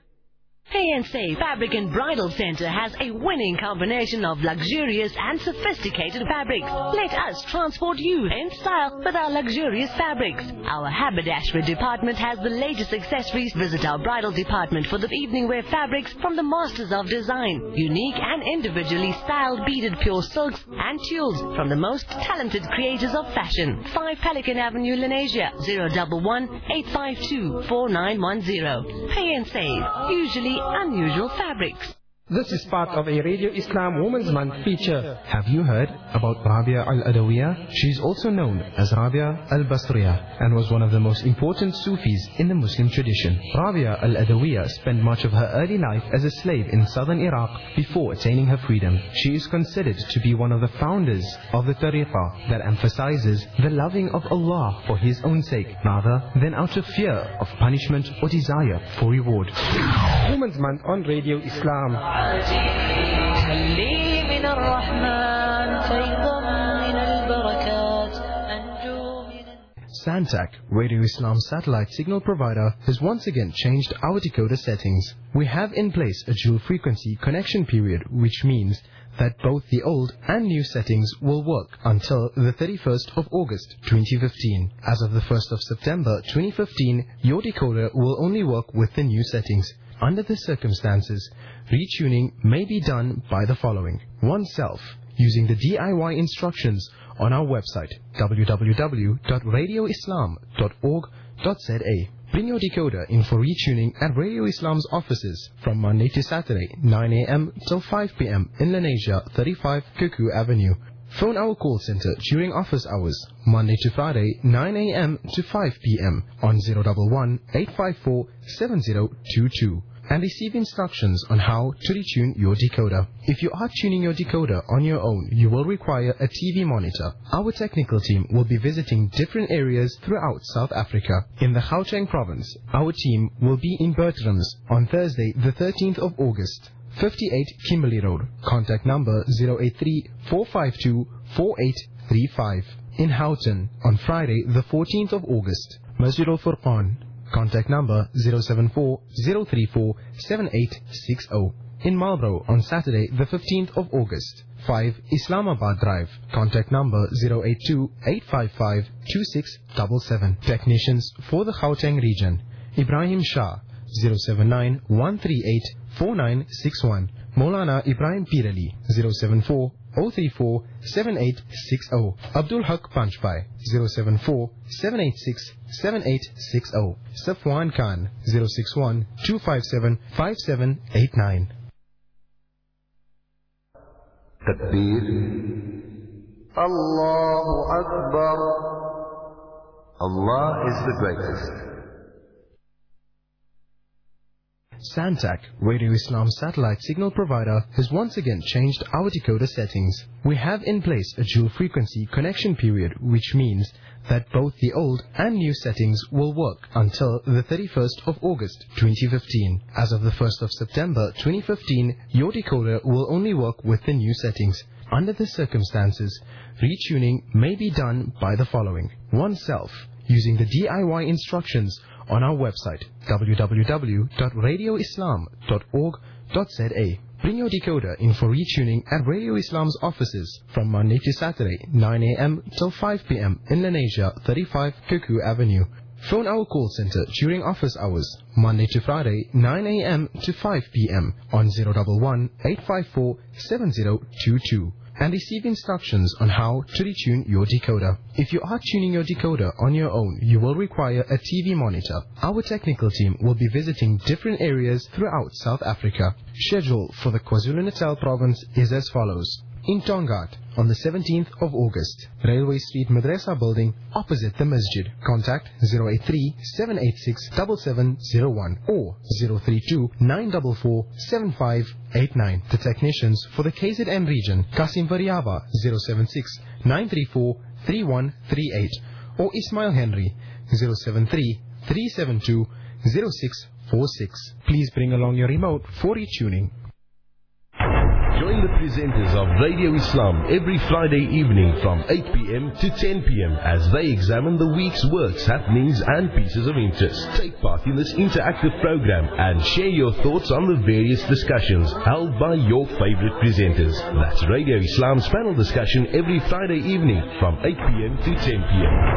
Pay and Save Fabric and Bridal Center has a winning combination of luxurious and sophisticated fabrics. Let us transport you in style with our luxurious fabrics. Our haberdashery department has the latest accessories. Visit our bridal department for the evening wear fabrics from the masters of design. Unique and individually styled beaded pure silks and tulles from the most talented creators of fashion. five Pelican Avenue, Lenasia, zero one one, eight five two, four nine one zero. Pay and Save. Usually unusual fabrics. This is part of a Radio Islam Women's Month feature. Have you heard about Rabia al-Adawiyah? She is also known as Rabia al-Basriya and was one of the most important Sufis in the Muslim tradition. Rabia al-Adawiyah spent much of her early life as a slave in southern Iraq before attaining her freedom. She is considered to be one of the founders of the tariqah that emphasizes the loving of Allah for His own sake rather than out of fear of punishment or desire for reward. Women's Month on Radio Islam. Santac, Radio Islam satellite signal provider, has once again changed our decoder settings. We have in place a dual frequency connection period, which means that both the old and new settings will work until the thirty-first of August twenty fifteen. As of the first of September twenty fifteen, your decoder will only work with the new settings. Under the circumstances, retuning may be done by the following. Oneself, using the D I Y instructions on our website w w w dot radio islam dot org dot z a. Bring your decoder in for retuning at Radio Islam's offices from Monday to Saturday, nine a m till five p m in Lenasia, thirty-five Kuku Avenue. Phone our call center during office hours, Monday to Friday, nine a m to five p m on zero one one, eight five four, seven zero two two. And receive instructions on how to retune your decoder. If you are tuning your decoder on your own, you will require a T V monitor. Our technical team will be visiting different areas throughout South Africa. In the Gauteng province, our team will be in Bertrams on Thursday, the thirteenth of August, fifty-eight Kimberley Road. Contact number zero eight three, four five two, four eight three five. In Houghton on Friday, the fourteenth of August, Masjid Al-Furqan. Contact number zero seven four, zero three four, seven eight six zero. In Marlborough on Saturday, the fifteenth of August, five Islamabad Drive. Contact number zero eight two, eight five five, two six seven seven. Technicians for the Gauteng region, Ibrahim Shah, zero seven nine, one three eight, four nine six one. Maulana Ibrahim Pirali, zero seven four, zero three four, seven eight six zero. Abdul Haq Panchpai, zero seven four, seven eight six, seven eight six zero. Safwan Khan, zero six one, two five seven, five seven eight nine. Takbir. Allahu Akbar. Allah is the greatest. Santac, Radio Islam satellite signal provider, has once again changed our decoder settings. We have in place a dual frequency connection period, which means that both the old and new settings will work until the thirty-first of August twenty fifteen. As of the first of September twenty fifteen, your decoder will only work with the new settings. Under the circumstances, retuning may be done by the following. Oneself, using the D I Y instructions on our website w w w dot radio islam dot org dot z a. Bring your decoder in for retuning at Radio Islam's offices from Monday to Saturday, nine a m till five p m in Lenasia, thirty-five Kuku Avenue. Phone our call center during office hours, Monday to Friday, nine a m to five p m on zero one one, eight five four, seven zero two two. And receive instructions on how to retune your decoder. If you are tuning your decoder on your own, you will require a T V monitor. Our technical team will be visiting different areas throughout South Africa. Schedule for the KwaZulu-Natal province is as follows. In Tongaat, on the seventeenth of August, Railway Street Madrasa building, opposite the masjid. Contact zero eight three, seven eight six, seven seven zero one or zero three two, nine four four, seven five eight nine. The technicians for the K Z N region, Kasim Variaba, zero seven six, nine three four, three one three eight or Ismail Henry, zero seven three, three seven two, zero six four six. Please bring along your remote for retuning. Join the presenters of Radio Islam every Friday evening from eight p m to ten p m as they examine the week's works, happenings and pieces of interest. Take part in this interactive program and share your thoughts on the various discussions held by your favorite presenters. That's Radio Islam's panel discussion every Friday evening from eight p m to ten p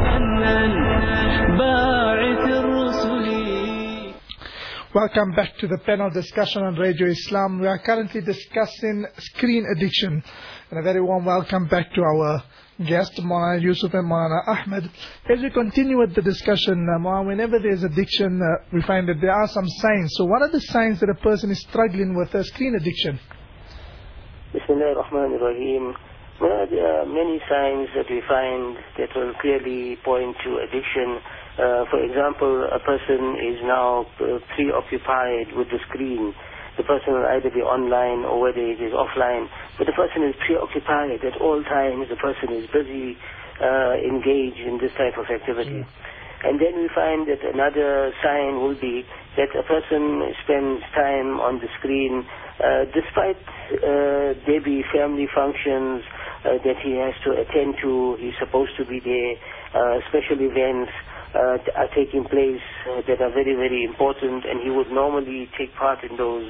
m Welcome back to the panel discussion on Radio Islam. We are currently discussing screen addiction. And a very warm welcome back to our guests, Maulana Yusuf and Maulana Ahmed. As we continue with the discussion, uh, Maulana, whenever there is addiction, uh, we find that there are some signs. So what are the signs that a person is struggling with uh, screen addiction? Bismillah ar-Rahman ar-Rahim. Well, there are many signs that we find that will clearly point to addiction. Uh, for example, a person is now uh, preoccupied with the screen. The person will either be online or whether it is offline, but the person is preoccupied at all times. The person is busy, uh, engaged in this type of activity. Mm. And then we find that another sign will be that a person spends time on the screen, uh, despite uh, there be family functions uh, that he has to attend to. He's supposed to be there. Uh, special events uh, are taking place uh, that are very, very important, and he would normally take part in those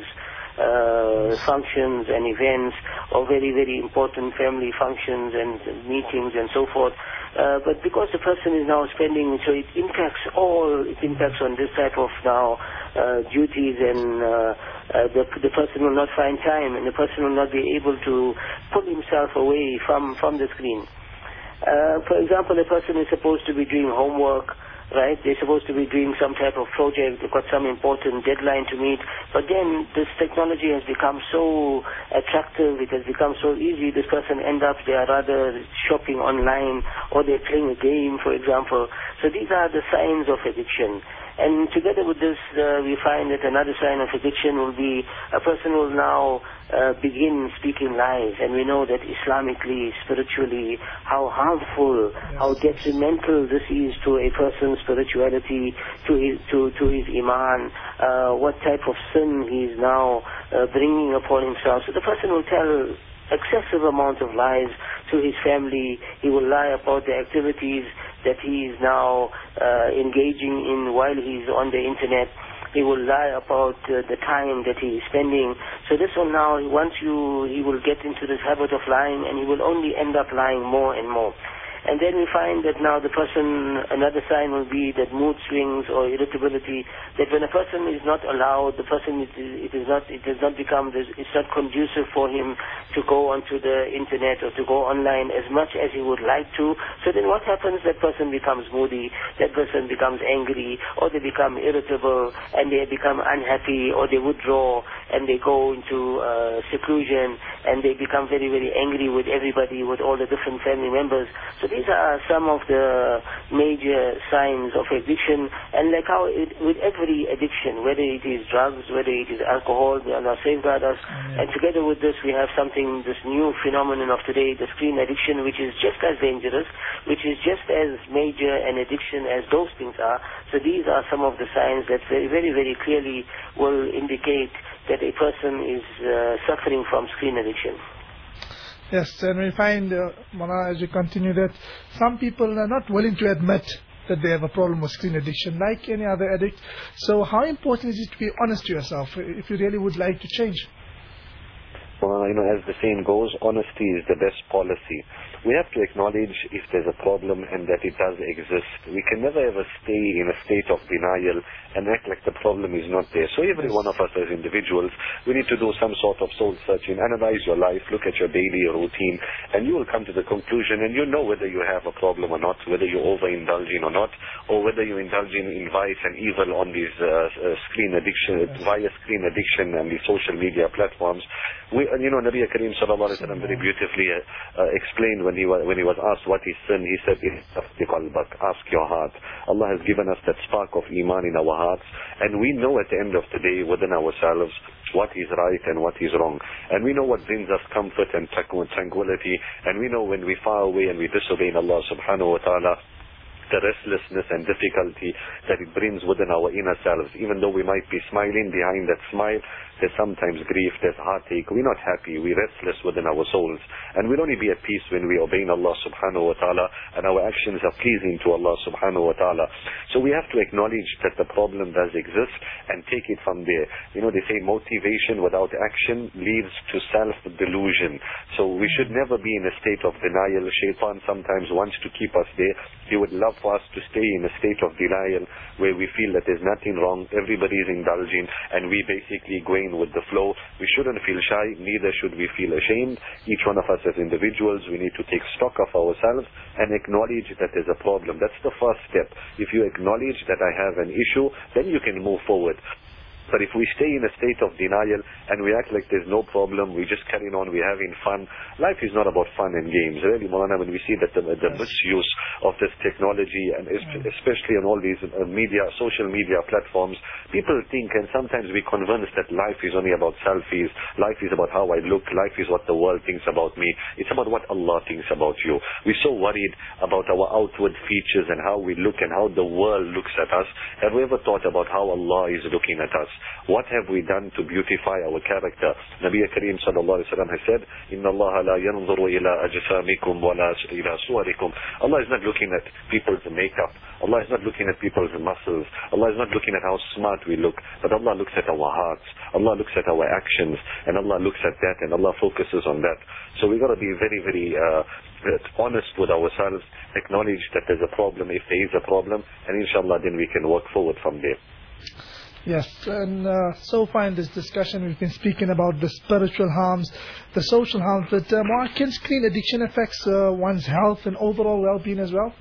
uh, functions and events, or very, very important family functions and meetings and so forth. Uh, but because the person is now spending, so it impacts all, it impacts on this type of now uh, duties, and uh, uh, the, the person will not find time, and the person will not be able to pull himself away from, from the screen. Uh, for example, a person is supposed to be doing homework, right? They're supposed to be doing some type of project. They've got some important deadline to meet. But then this technology has become so attractive. It has become so easy. This person ends up, they are rather shopping online, or they're playing a game, for example. So these are the signs of addiction. And together with this, uh, we find that another sign of addiction will be a person will now uh, begin speaking lies. And we know that Islamically, spiritually, how harmful, yes. how detrimental this is to a person's spirituality, to his, to, to his iman, uh, what type of sin he is now uh, bringing upon himself. So the person will tell excessive amount of lies to his family. He will lie about the activities that he is now uh, engaging in while he's on the internet. He will lie about uh, the time that he is spending. So this will now, once you, he will get into this habit of lying, and he will only end up lying more and more. And then we find that now the person, another sign will be that mood swings or irritability, that when a person is not allowed, the person, it is, it is not, it does not become, it's not conducive for him to go onto the internet or to go online as much as he would like to. So then what happens? That person becomes moody, that person becomes angry, or they become irritable, and they become unhappy, or they withdraw, and they go into uh, seclusion, and they become very, very angry with everybody, with all the different family members. So these are some of the major signs of addiction, and like how it, with every addiction, whether it is drugs, whether it is alcohol, may Allah safeguard us. Amen. And together with this, we have something, this new phenomenon of today, the screen addiction, which is just as dangerous, which is just as major an addiction as those things are. So these are some of the signs that very, very, very clearly will indicate that a person is uh, suffering from screen addiction. Yes, and we find, uh, Mona, as we continue, that some people are not willing to admit that they have a problem with screen addiction, like any other addict. So how important is it to be honest to yourself if you really would like to change? Well, you know, as the saying goes, honesty is the best policy. We have to acknowledge if there's a problem and that it does exist. We can never ever stay in a state of denial and act like the problem is not there. So every one of us as individuals, we need to do some sort of soul searching, analyze your life, look at your daily routine, and you will come to the conclusion, and you know whether you have a problem or not, whether you're overindulging or not, or whether you're indulging in vice and evil on these uh, uh, screen addiction, via screen addiction and these social media platforms. We, you know, Nabi Kareem sallallahu alaihi wasallam very beautifully uh, uh, explained when he was when he was asked what is sin, he said, ask your heart. Allah has given us that spark of iman in our hearts, and we know at the end of the day within ourselves what is right and what is wrong, and we know what brings us comfort and tranquility, and we know when we far away and we disobey Allah subhanahu wa ta'ala, the restlessness and difficulty that it brings within our inner selves. Even though we might be smiling, behind that smile there's sometimes grief, there's heartache. We're not happy, we're restless within our souls, and we'll only be at peace when we obey Allah subhanahu wa ta'ala and our actions are pleasing to Allah subhanahu wa ta'ala. So we have to acknowledge that the problem does exist and take it from there. You know, they say motivation without action leads to self-delusion. So we should never be in a state of denial. Shaitan sometimes wants to keep us there. He would love for us to stay in a state of denial where we feel that there's nothing wrong, everybody is indulging, and we basically going with the flow. We shouldn't feel shy, neither should we feel ashamed. Each one of us as individuals, we need to take stock of ourselves and acknowledge that there's a problem. That's the first step. If you acknowledge that I have an issue, then you can move forward. But if we stay in a state of denial and we act like there's no problem, we just carry on, we're having fun. Life is not about fun and games. Really, Maulana, when we see that the, the misuse of this technology, and especially on all these media, social media platforms, people think, and sometimes we convince that life is only about selfies, life is about how I look, life is what the world thinks about me. It's about what Allah thinks about you. We're so worried about our outward features and how we look and how the world looks at us. Have we ever thought about how Allah is looking at us? What have we done to beautify our character? Nabi Kareem sallallahu alayhi wa sallam has said, Inna Allah la yanzuru ila ajsamikum wa la ila suwarikum. Allah is not looking at people's makeup. Allah is not looking at people's muscles. Allah is not looking at how smart we look. But Allah looks at our hearts. Allah looks at our actions. And Allah looks at that and Allah focuses on that. So we got to be very, very uh, honest with ourselves. Acknowledge that there's a problem if there is a problem. And inshallah then we can work forward from there. Yes, and uh, so far in this discussion we've been speaking about the spiritual harms, the social harms, but uh, Mark, can screen addiction affects uh, one's health and overall well-being as well?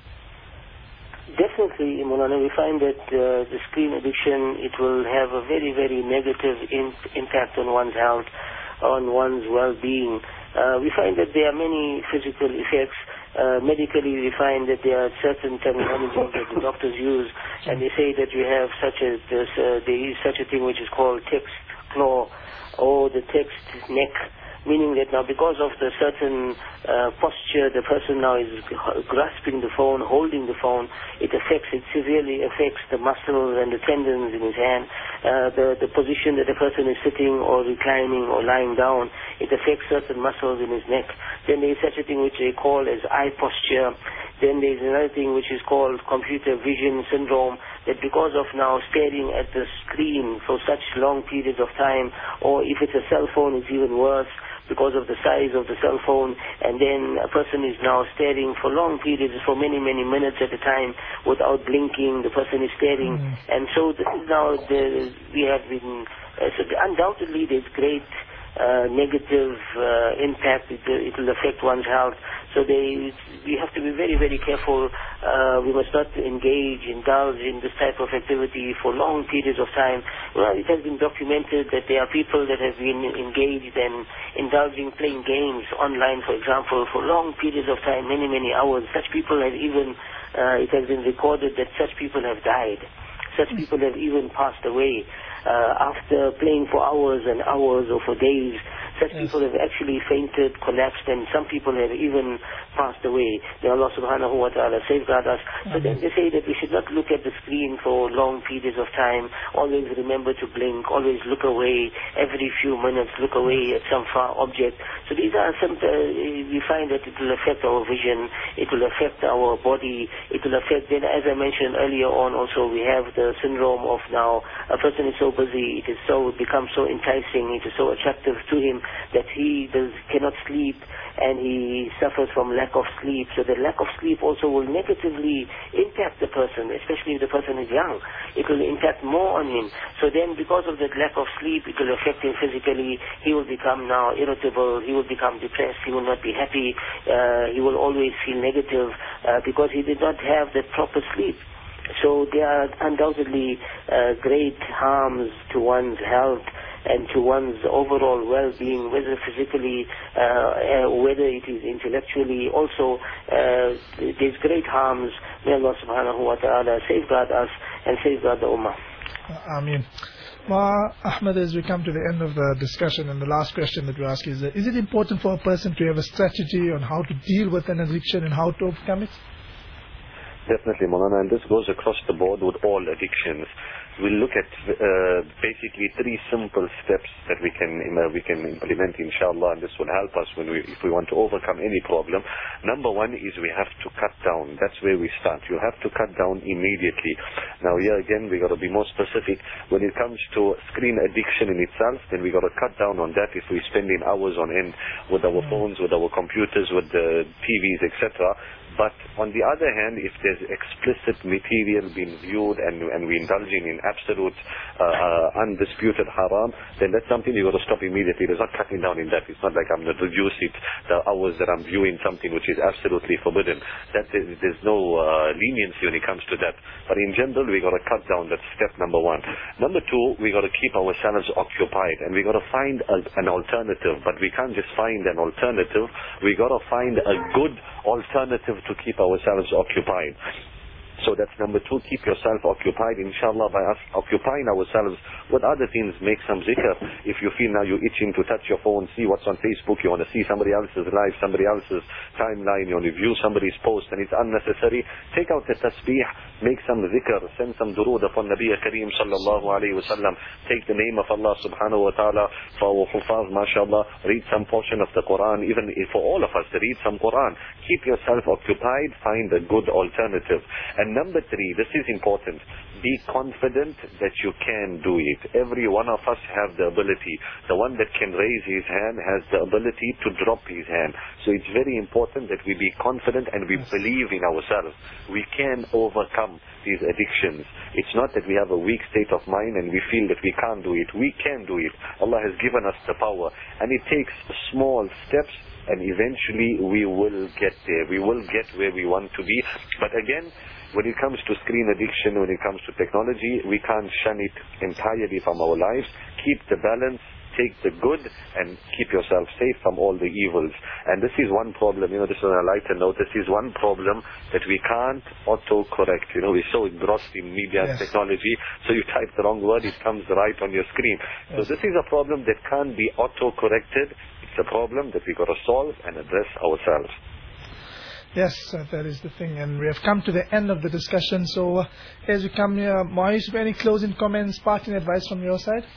Definitely, Mulana, we find that uh, the screen addiction, it will have a very, very negative in, impact on one's health, on one's well-being. Uh, we find that there are many physical effects. Uh, medically, we find that there are certain terminologies that the doctors use, and they say that we have such a, this, uh, there is such a thing which is called text claw, or the text neck, meaning that now because of the certain uh, posture, the person now is grasping the phone, holding the phone, it affects, it severely affects the muscles and the tendons in his hand, uh, the, the position that the person is sitting or reclining or lying down, it affects certain muscles in his neck. Then there is such a thing which they call as eye posture. Then there is another thing which is called computer vision syndrome, that because of now staring at the screen for such long periods of time, or if it's a cell phone, it's even worse, because of the size of the cell phone, and then a person is now staring for long periods, for many, many minutes at a time, without blinking, the person is staring, mm. and so this is now, the, we have been, uh, so undoubtedly there's great uh, negative uh, impact, it, it will affect one's health, so they, we have to be very, very careful. Uh, we must not engage, indulge in this type of activity for long periods of time. Well, it has been documented that there are people that have been engaged and indulging, playing games online, for example, for long periods of time, many, many hours. Such people have even, uh, it has been recorded that such people have died. Such people have even passed away. Uh, after playing for hours and hours or for days, such yes. people have actually fainted, collapsed, and some people have even passed away. May Allah subhanahu wa ta'ala safeguard us. Mm-hmm. So then they say that we should not look at the screen for long periods of time. Always remember to blink. Always look away. Every few minutes, look away at some far object. So these are some, uh, we find that it will affect our vision. It will affect our body. It will affect, then as I mentioned earlier on also, we have the syndrome of now, a person is so busy, it is so, it becomes so enticing, it is so attractive to him that he does, cannot sleep, and he suffers from lack of sleep. So the lack of sleep also will negatively impact the person, especially if the person is young. It will impact more on him. So then because of that lack of sleep, it will affect him physically. He will become now irritable, he will become depressed, he will not be happy, uh, he will always feel negative uh, because he did not have that proper sleep. So there are undoubtedly uh, great harms to one's health and to one's overall well-being, whether physically, uh, uh, whether it is intellectually. Also, uh, there's great harms. May Allah subhanahu wa ta'ala safeguard us and safeguard the ummah. Ameen. Ma Ahmed, as we come to the end of the discussion, and the last question that we ask is, uh, is it important for a person to have a strategy on how to deal with an addiction and how to overcome it? Definitely, Maulana, and this goes across the board with all addictions. We'll look at uh, basically three simple steps that we can uh, we can implement, inshallah, and this will help us when we if we want to overcome any problem. Number one is we have to cut down. That's where we start. You have to cut down immediately. Now, here again, we got to be more specific. When it comes to screen addiction in itself, then we got to cut down on that. If we're spending hours on end with our phones, with our computers, with the T Vs, et cetera. But on the other hand, if there's explicit material being viewed and, and we're indulging in absolute uh, uh, undisputed haram, then that's something you've got to stop immediately. There's not cutting down in that. It's not like I'm going to reduce it, the hours that I'm viewing something which is absolutely forbidden. That is, there's no uh, leniency when it comes to that. But in general, we've got to cut down. That's step number one. Number two, we've got to keep ourselves occupied, and we've got to find a, an alternative. But we can't just find an alternative. We've got to find a good alternative to keep ourselves occupied. So that's number two, keep yourself occupied. Inshallah, by us occupying ourselves with other things, make some zikr. If you feel now you're itching to touch your phone, see what's on Facebook, you want to see somebody else's life, somebody else's timeline, you want to view somebody's post and it's unnecessary, take out the tasbih, make some zikr, send some durood upon Nabi Kareem sallallahu alayhi wa sallam, take the name of Allah subhanahu wa ta'ala for our hufaz, mashallah, read some portion of the Quran, even for all of us, read some Quran. Keep yourself occupied, find a good alternative. And number three, this is important, be confident that you can do it. Every one of us have the ability. The one that can raise his hand has the ability to drop his hand. So it's very important that we be confident and we believe in ourselves. We can overcome these addictions. It's not that we have a weak state of mind and we feel that we can't do it. We can do it. Allah has given us the power. And it takes small steps and eventually we will get there. We will get where we want to be. But again, when it comes to screen addiction, when it comes to technology, we can't shun it entirely from our lives. Keep the balance, take the good, and keep yourself safe from all the evils. And this is one problem, you know, this is on a lighter note, this is one problem that we can't auto-correct. You know, we're so engrossed in media and Yes. technology, so you type the wrong word, it comes right on your screen. Yes. So this is a problem that can't be auto-corrected. It's a problem that we've got to solve and address ourselves. Yes, uh, that is the thing. And we have come to the end of the discussion. So uh, as we come here, Moise, any closing comments, parting advice from your side?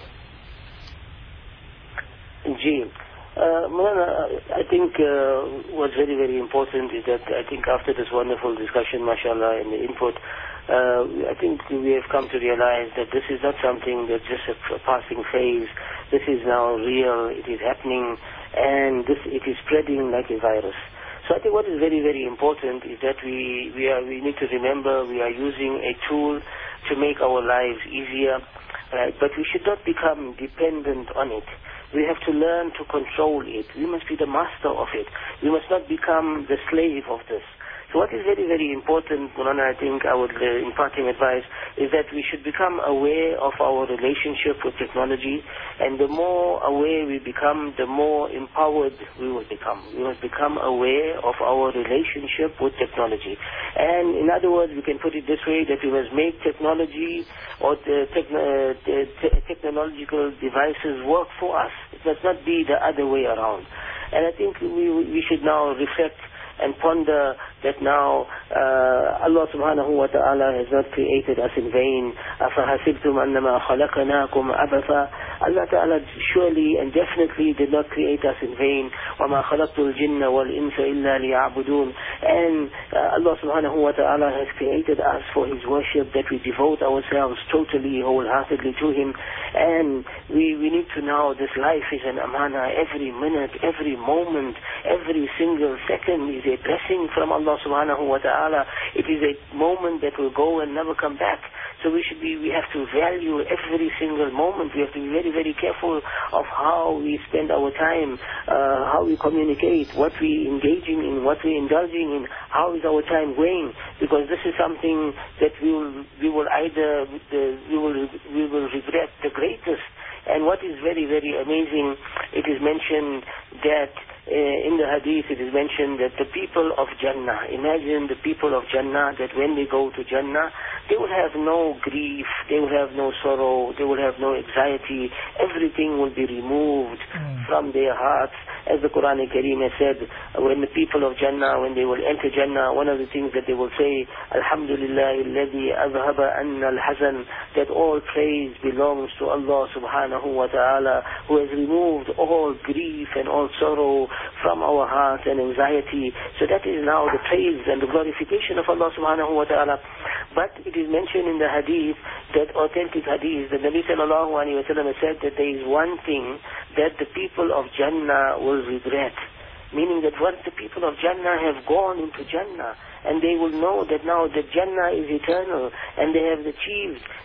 Gee, uh, Mulana, I think uh, what's very, very important is that I think after this wonderful discussion, mashallah, and the input, uh, I think we have come to realize that this is not something that's just a, a passing phase. This is now real, it is happening, and this it is spreading like a virus. So I think what is very, very important is that we, we, are, we need to remember we are using a tool to make our lives easier, right? But we should not become dependent on it. We have to learn to control it. We must be the master of it. We must not become the slave of this. So what is very, very important, Mulana, I think I would, uh, imparting advice, is that we should become aware of our relationship with technology, and the more aware we become, the more empowered we will become. We must become aware of our relationship with technology. And in other words, we can put it this way, that we must make technology or the, techno, uh, the te technological devices work for us. It must not be the other way around. And I think we, we should now reflect and ponder that now uh, Allah subhanahu wa ta'ala has not created us in vain. أَفَحَسِبْتُمْ أَنَّمَا خَلَقَنَاكُمْ عَبَثًا. Allah ta'ala surely and definitely did not create us in vain. وَمَا خَلَقْتُ الْجِنَّ وَالْإِنسَ إِلَّا لِيَعْبُدُونَ. And uh, Allah subhanahu wa ta'ala has created us for His worship, that we devote ourselves totally, wholeheartedly to Him. And we, we need to know this life is an amana. Every minute, every moment, every single second is a blessing from Allah subhanahu wa ta'ala. It is a moment that will go and never come back. So we should be, we have to value every single moment. We have to be very, very careful of how we spend our time, uh, how we communicate, what we engaging in, what we indulging in, how is our time going, because this is something that we will, we will either, we will, we will regret the greatest. And what is very, very amazing, it is mentioned that uh, in the hadith it is mentioned that the people of Jannah, imagine the people of Jannah, that when they go to Jannah, they will have no grief, they will have no sorrow, they will have no anxiety, everything will be removed mm. from their hearts. As the Quran Kareem has said, when the people of Jannah, when they will enter Jannah, one of the things that they will say, Alhamdulillah alladhi azhaba anna al-hazan, that all praise belongs to Allah subhanahu wa ta'ala, who has removed all grief and all sorrow from our hearts and anxiety. So that is now the praise and the glorification of Allah subhanahu wa ta'ala. But it is mentioned in the hadith, that authentic hadith, that Nabi sallallahu alayhi wa sallam said that there is one thing that the people of Jannah will regret. Meaning that once the people of Jannah have gone into Jannah, and they will know that now the Jannah is eternal, and they have achieved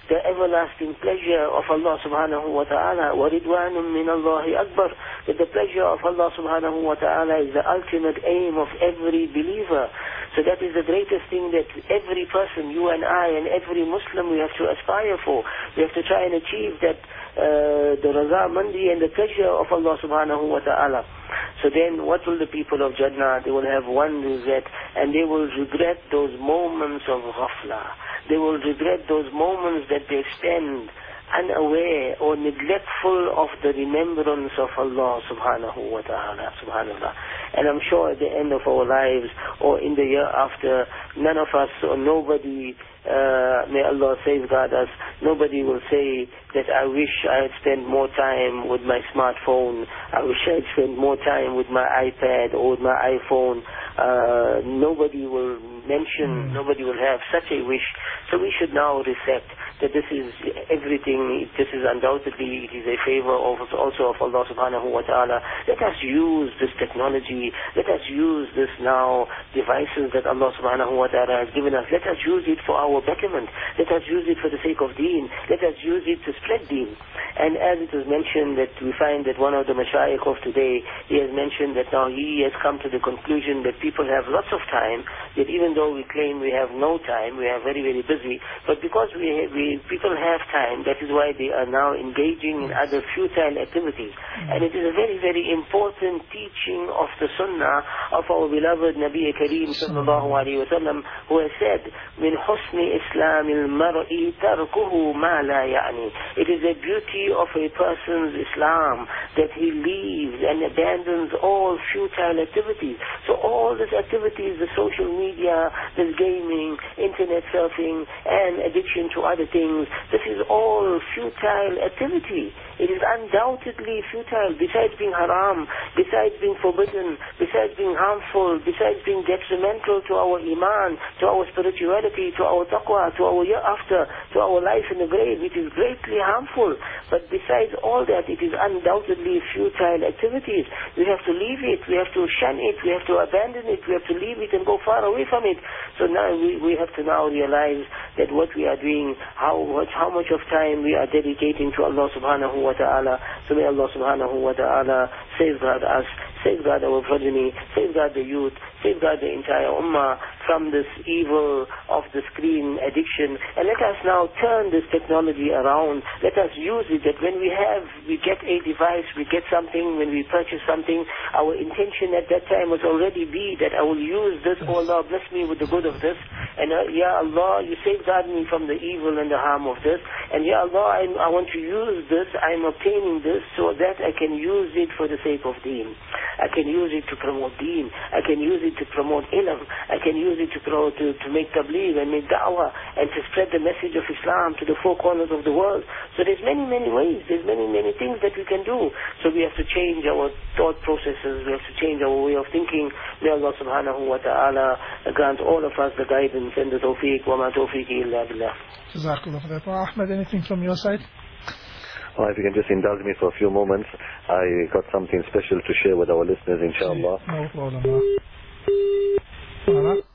the everlasting pleasure of Allah subhanahu wa ta'ala. وَرِضْوَانٌ مِّنَ اللَّهِ أَكْبَرُ. That the pleasure of Allah subhanahu wa ta'ala is the ultimate aim of every believer. So that is the greatest thing that every person, you and I and every Muslim, we have to aspire for. We have to try and achieve that, uh, the raza mandi and the pleasure of Allah subhanahu wa ta'ala. So then what will the people of Jannah? They will have one regret, and they will regret those moments of ghafla. They will regret those moments that they spend unaware or neglectful of the remembrance of Allah subhanahu wa ta'ala, subhanallah. And I'm sure at the end of our lives or in the year after, none of us or nobody, uh, may Allah safeguard us, nobody will say that I wish I had spent more time with my smartphone, I wish I had spent more time with my iPad or with my iPhone. Uh, nobody will mention, mm. nobody will have such a wish. So we should now reflect that this is everything, this is undoubtedly, it is a favor of, also of Allah subhanahu wa ta'ala. Let us use this technology, let us use this now, devices that Allah subhanahu wa ta'ala has given us, let us use it for our betterment, let us use it for the sake of deen, let us use it to spread deen. And as it was mentioned that we find that one of the mashayikh of today, he has mentioned that now he has come to the conclusion that people have lots of time, that even though we claim we have no time, we are very, very busy, but because we, have, we people have time, that is why they are now engaging in other futile activities. And it is a very, very important teaching of the sunnah of our beloved Nabi Kareem sallallahu alayhi wa sallam, who has said, min husni islamil mar'i tarkuhu ma la ya'ni. It is a beauty of a person's Islam that he leaves and abandons all futile activities. So all these activities, the social media, this gaming, internet surfing, and addiction to other things, this is all futile activity. It is undoubtedly futile. Besides being haram, besides being forbidden, besides being harmful, besides being detrimental to our iman, to our spirituality, to our taqwa, to our year after, to our life in the grave, it is greatly harmful. But besides all that, it is undoubtedly futile activities. We have to leave it, we have to shun it, we have to abandon it, we have to leave it and go far away from it. So now we, we have to now realize that what we are doing, how much, how much of time we are dedicating to Allah subhanahu wa ta'ala. So may Allah subhanahu wa ta'ala safeguard us, safeguard our progeny, safeguard the youth, safeguard the entire ummah from this evil of the screen addiction. And let us now turn this technology around. Let us use it, that when we have, we get a device, we get something, when we purchase something, our intention at that time must already be that I will use this, oh Allah, bless me with the good of this. And uh, Ya Allah, you safeguard me from the evil and the harm of this. And Ya Allah, I, I want to use this, I'm obtaining this so that I can use it for the sake of deen. I can use it to promote deen. I can use it to promote ilm. I can use it to, pro, to, to make tabligh and make da'wah and to spread the message of Islam to the four corners of the world. So there's many, many ways. There's many, many things that we can do. So we have to change our thought processes. We have to change our way of thinking. May Allah subhanahu wa ta'ala grant all of us the guidance and the tawfiq. Wa ma tawfiqi illa billah. Jazakallah for that. Well, Ahmed, anything from your side? Well, if you can just indulge me for a few moments, I got something special to share with our listeners, inshallah. No problem. Uh,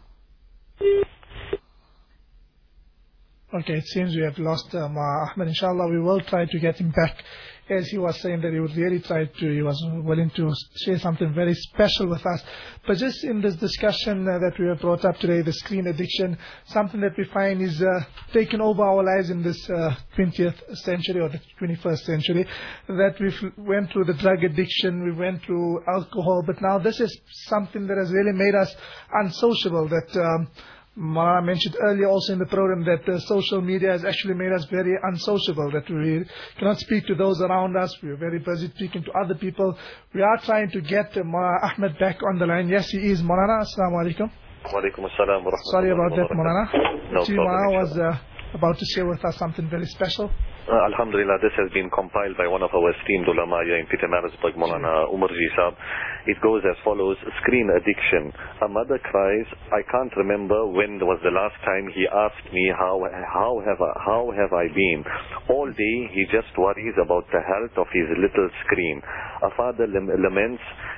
okay, it seems we have lost um, uh, Ahmed. Inshallah, we will try to get him back. As he was saying that he would really try to, he was willing to share something very special with us. But just in this discussion uh, that we have brought up today, the screen addiction, something that we find is uh, taking over our lives in this uh, twentieth century or the twenty-first century, that we went through the drug addiction, we went through alcohol, but now this is something that has really made us unsociable, that um, Maulana mentioned earlier also in the program that uh, social media has actually made us very unsociable, that we cannot speak to those around us. We are very busy speaking to other people. We are trying to get uh, Maulana Ahmed back on the line. Yes, he is. Maulana, assalamu alaikum. Wa alaikum assalam wa rahmatullahi. Sorry about that, Maulana. No See, problem. Maulana was uh, about to share with us something very special. Uh, Alhamdulillah, this has been compiled by one of our esteemed ulama here in Pietermaritzburg, Maulana Umar Ji Saab. It goes as follows: screen addiction. A mother cries, I can't remember when was the last time he asked me how how have I, how have I been. All day he just worries about the health of his little screen. A father lam- laments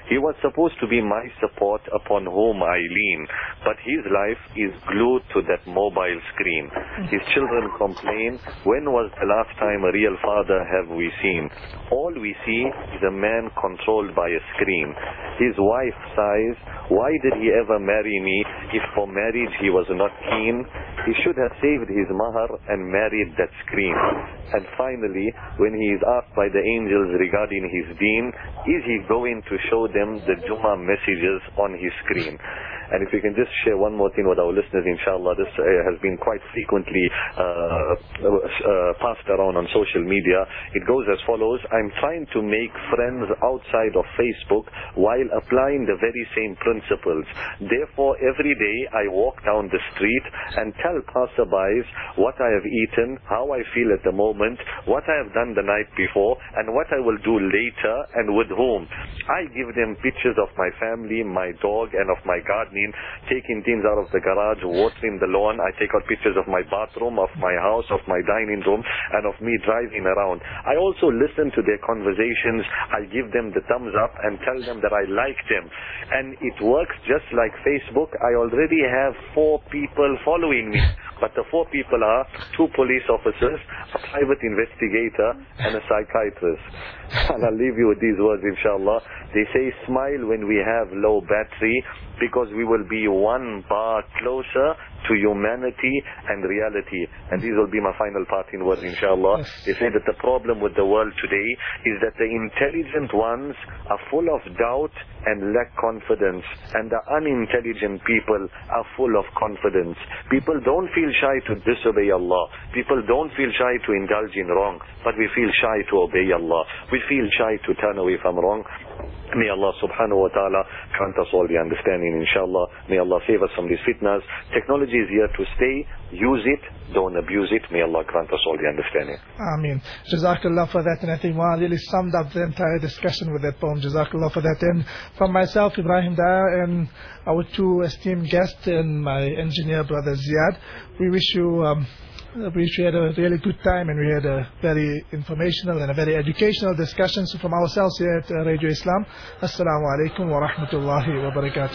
He was supposed to be my support upon whom I lean, but his life is glued to that mobile screen. His children complain, when was the last time a real father have we seen? All we see is a man controlled by a screen. His wife sighs, why did he ever marry me if for marriage he was not keen? He should have saved his mahar and married that screen. And finally, when he is asked by the angels regarding his deen, is he going to show them the Jummah messages on his screen? And if we can just share one more thing with our listeners, inshallah, this uh, has been quite frequently uh, uh, passed around on social media. It goes as follows: I'm trying to make friends outside of Facebook while applying the very same principles. Therefore, every day I walk down the street and tell passerbys what I have eaten, how I feel at the moment, what I have done the night before, and what I will do later and with whom. I give them pictures of my family, my dog, and of my gardening, taking things out of the garage, watering the lawn. I take out pictures of my bathroom, of my house, of my dining room, and of me driving around. I also listen to their conversations. I give them the thumbs up and tell them that I like them. And it works just like Facebook. I already have four people following me. But the four people are two police officers, a private investigator, and a psychiatrist. And I'll leave you with these words, inshallah. They say, smile when we have low battery, because we will be one bar closer to humanity and reality. And these will be my final parting words, inshallah. They say that the problem with the world today is that the intelligent ones are full of doubt and lack confidence, and the unintelligent people are full of confidence. People don't feel shy to disobey Allah. People don't feel shy to indulge in wrong, but we feel shy to obey Allah. We feel shy to turn away from wrong. May Allah subhanahu wa ta'ala grant us all the understanding, inshallah. May Allah save us from these fitnas. Technology is here to stay. Use it, don't abuse it. May Allah grant us all the understanding. Ameen. Jazakallah for that. And I think Mu'adh really summed up the entire discussion with that poem. Jazakallah for that. And from myself, Ibrahim Daya, and our two esteemed guests, and my engineer brother Ziad, we wish you um, we had a really good time, and we had a very informational and a very educational discussion. So from ourselves here at uh, Radio Islam, Assalamu alaikum wa rahmatullahi wa barakatuh.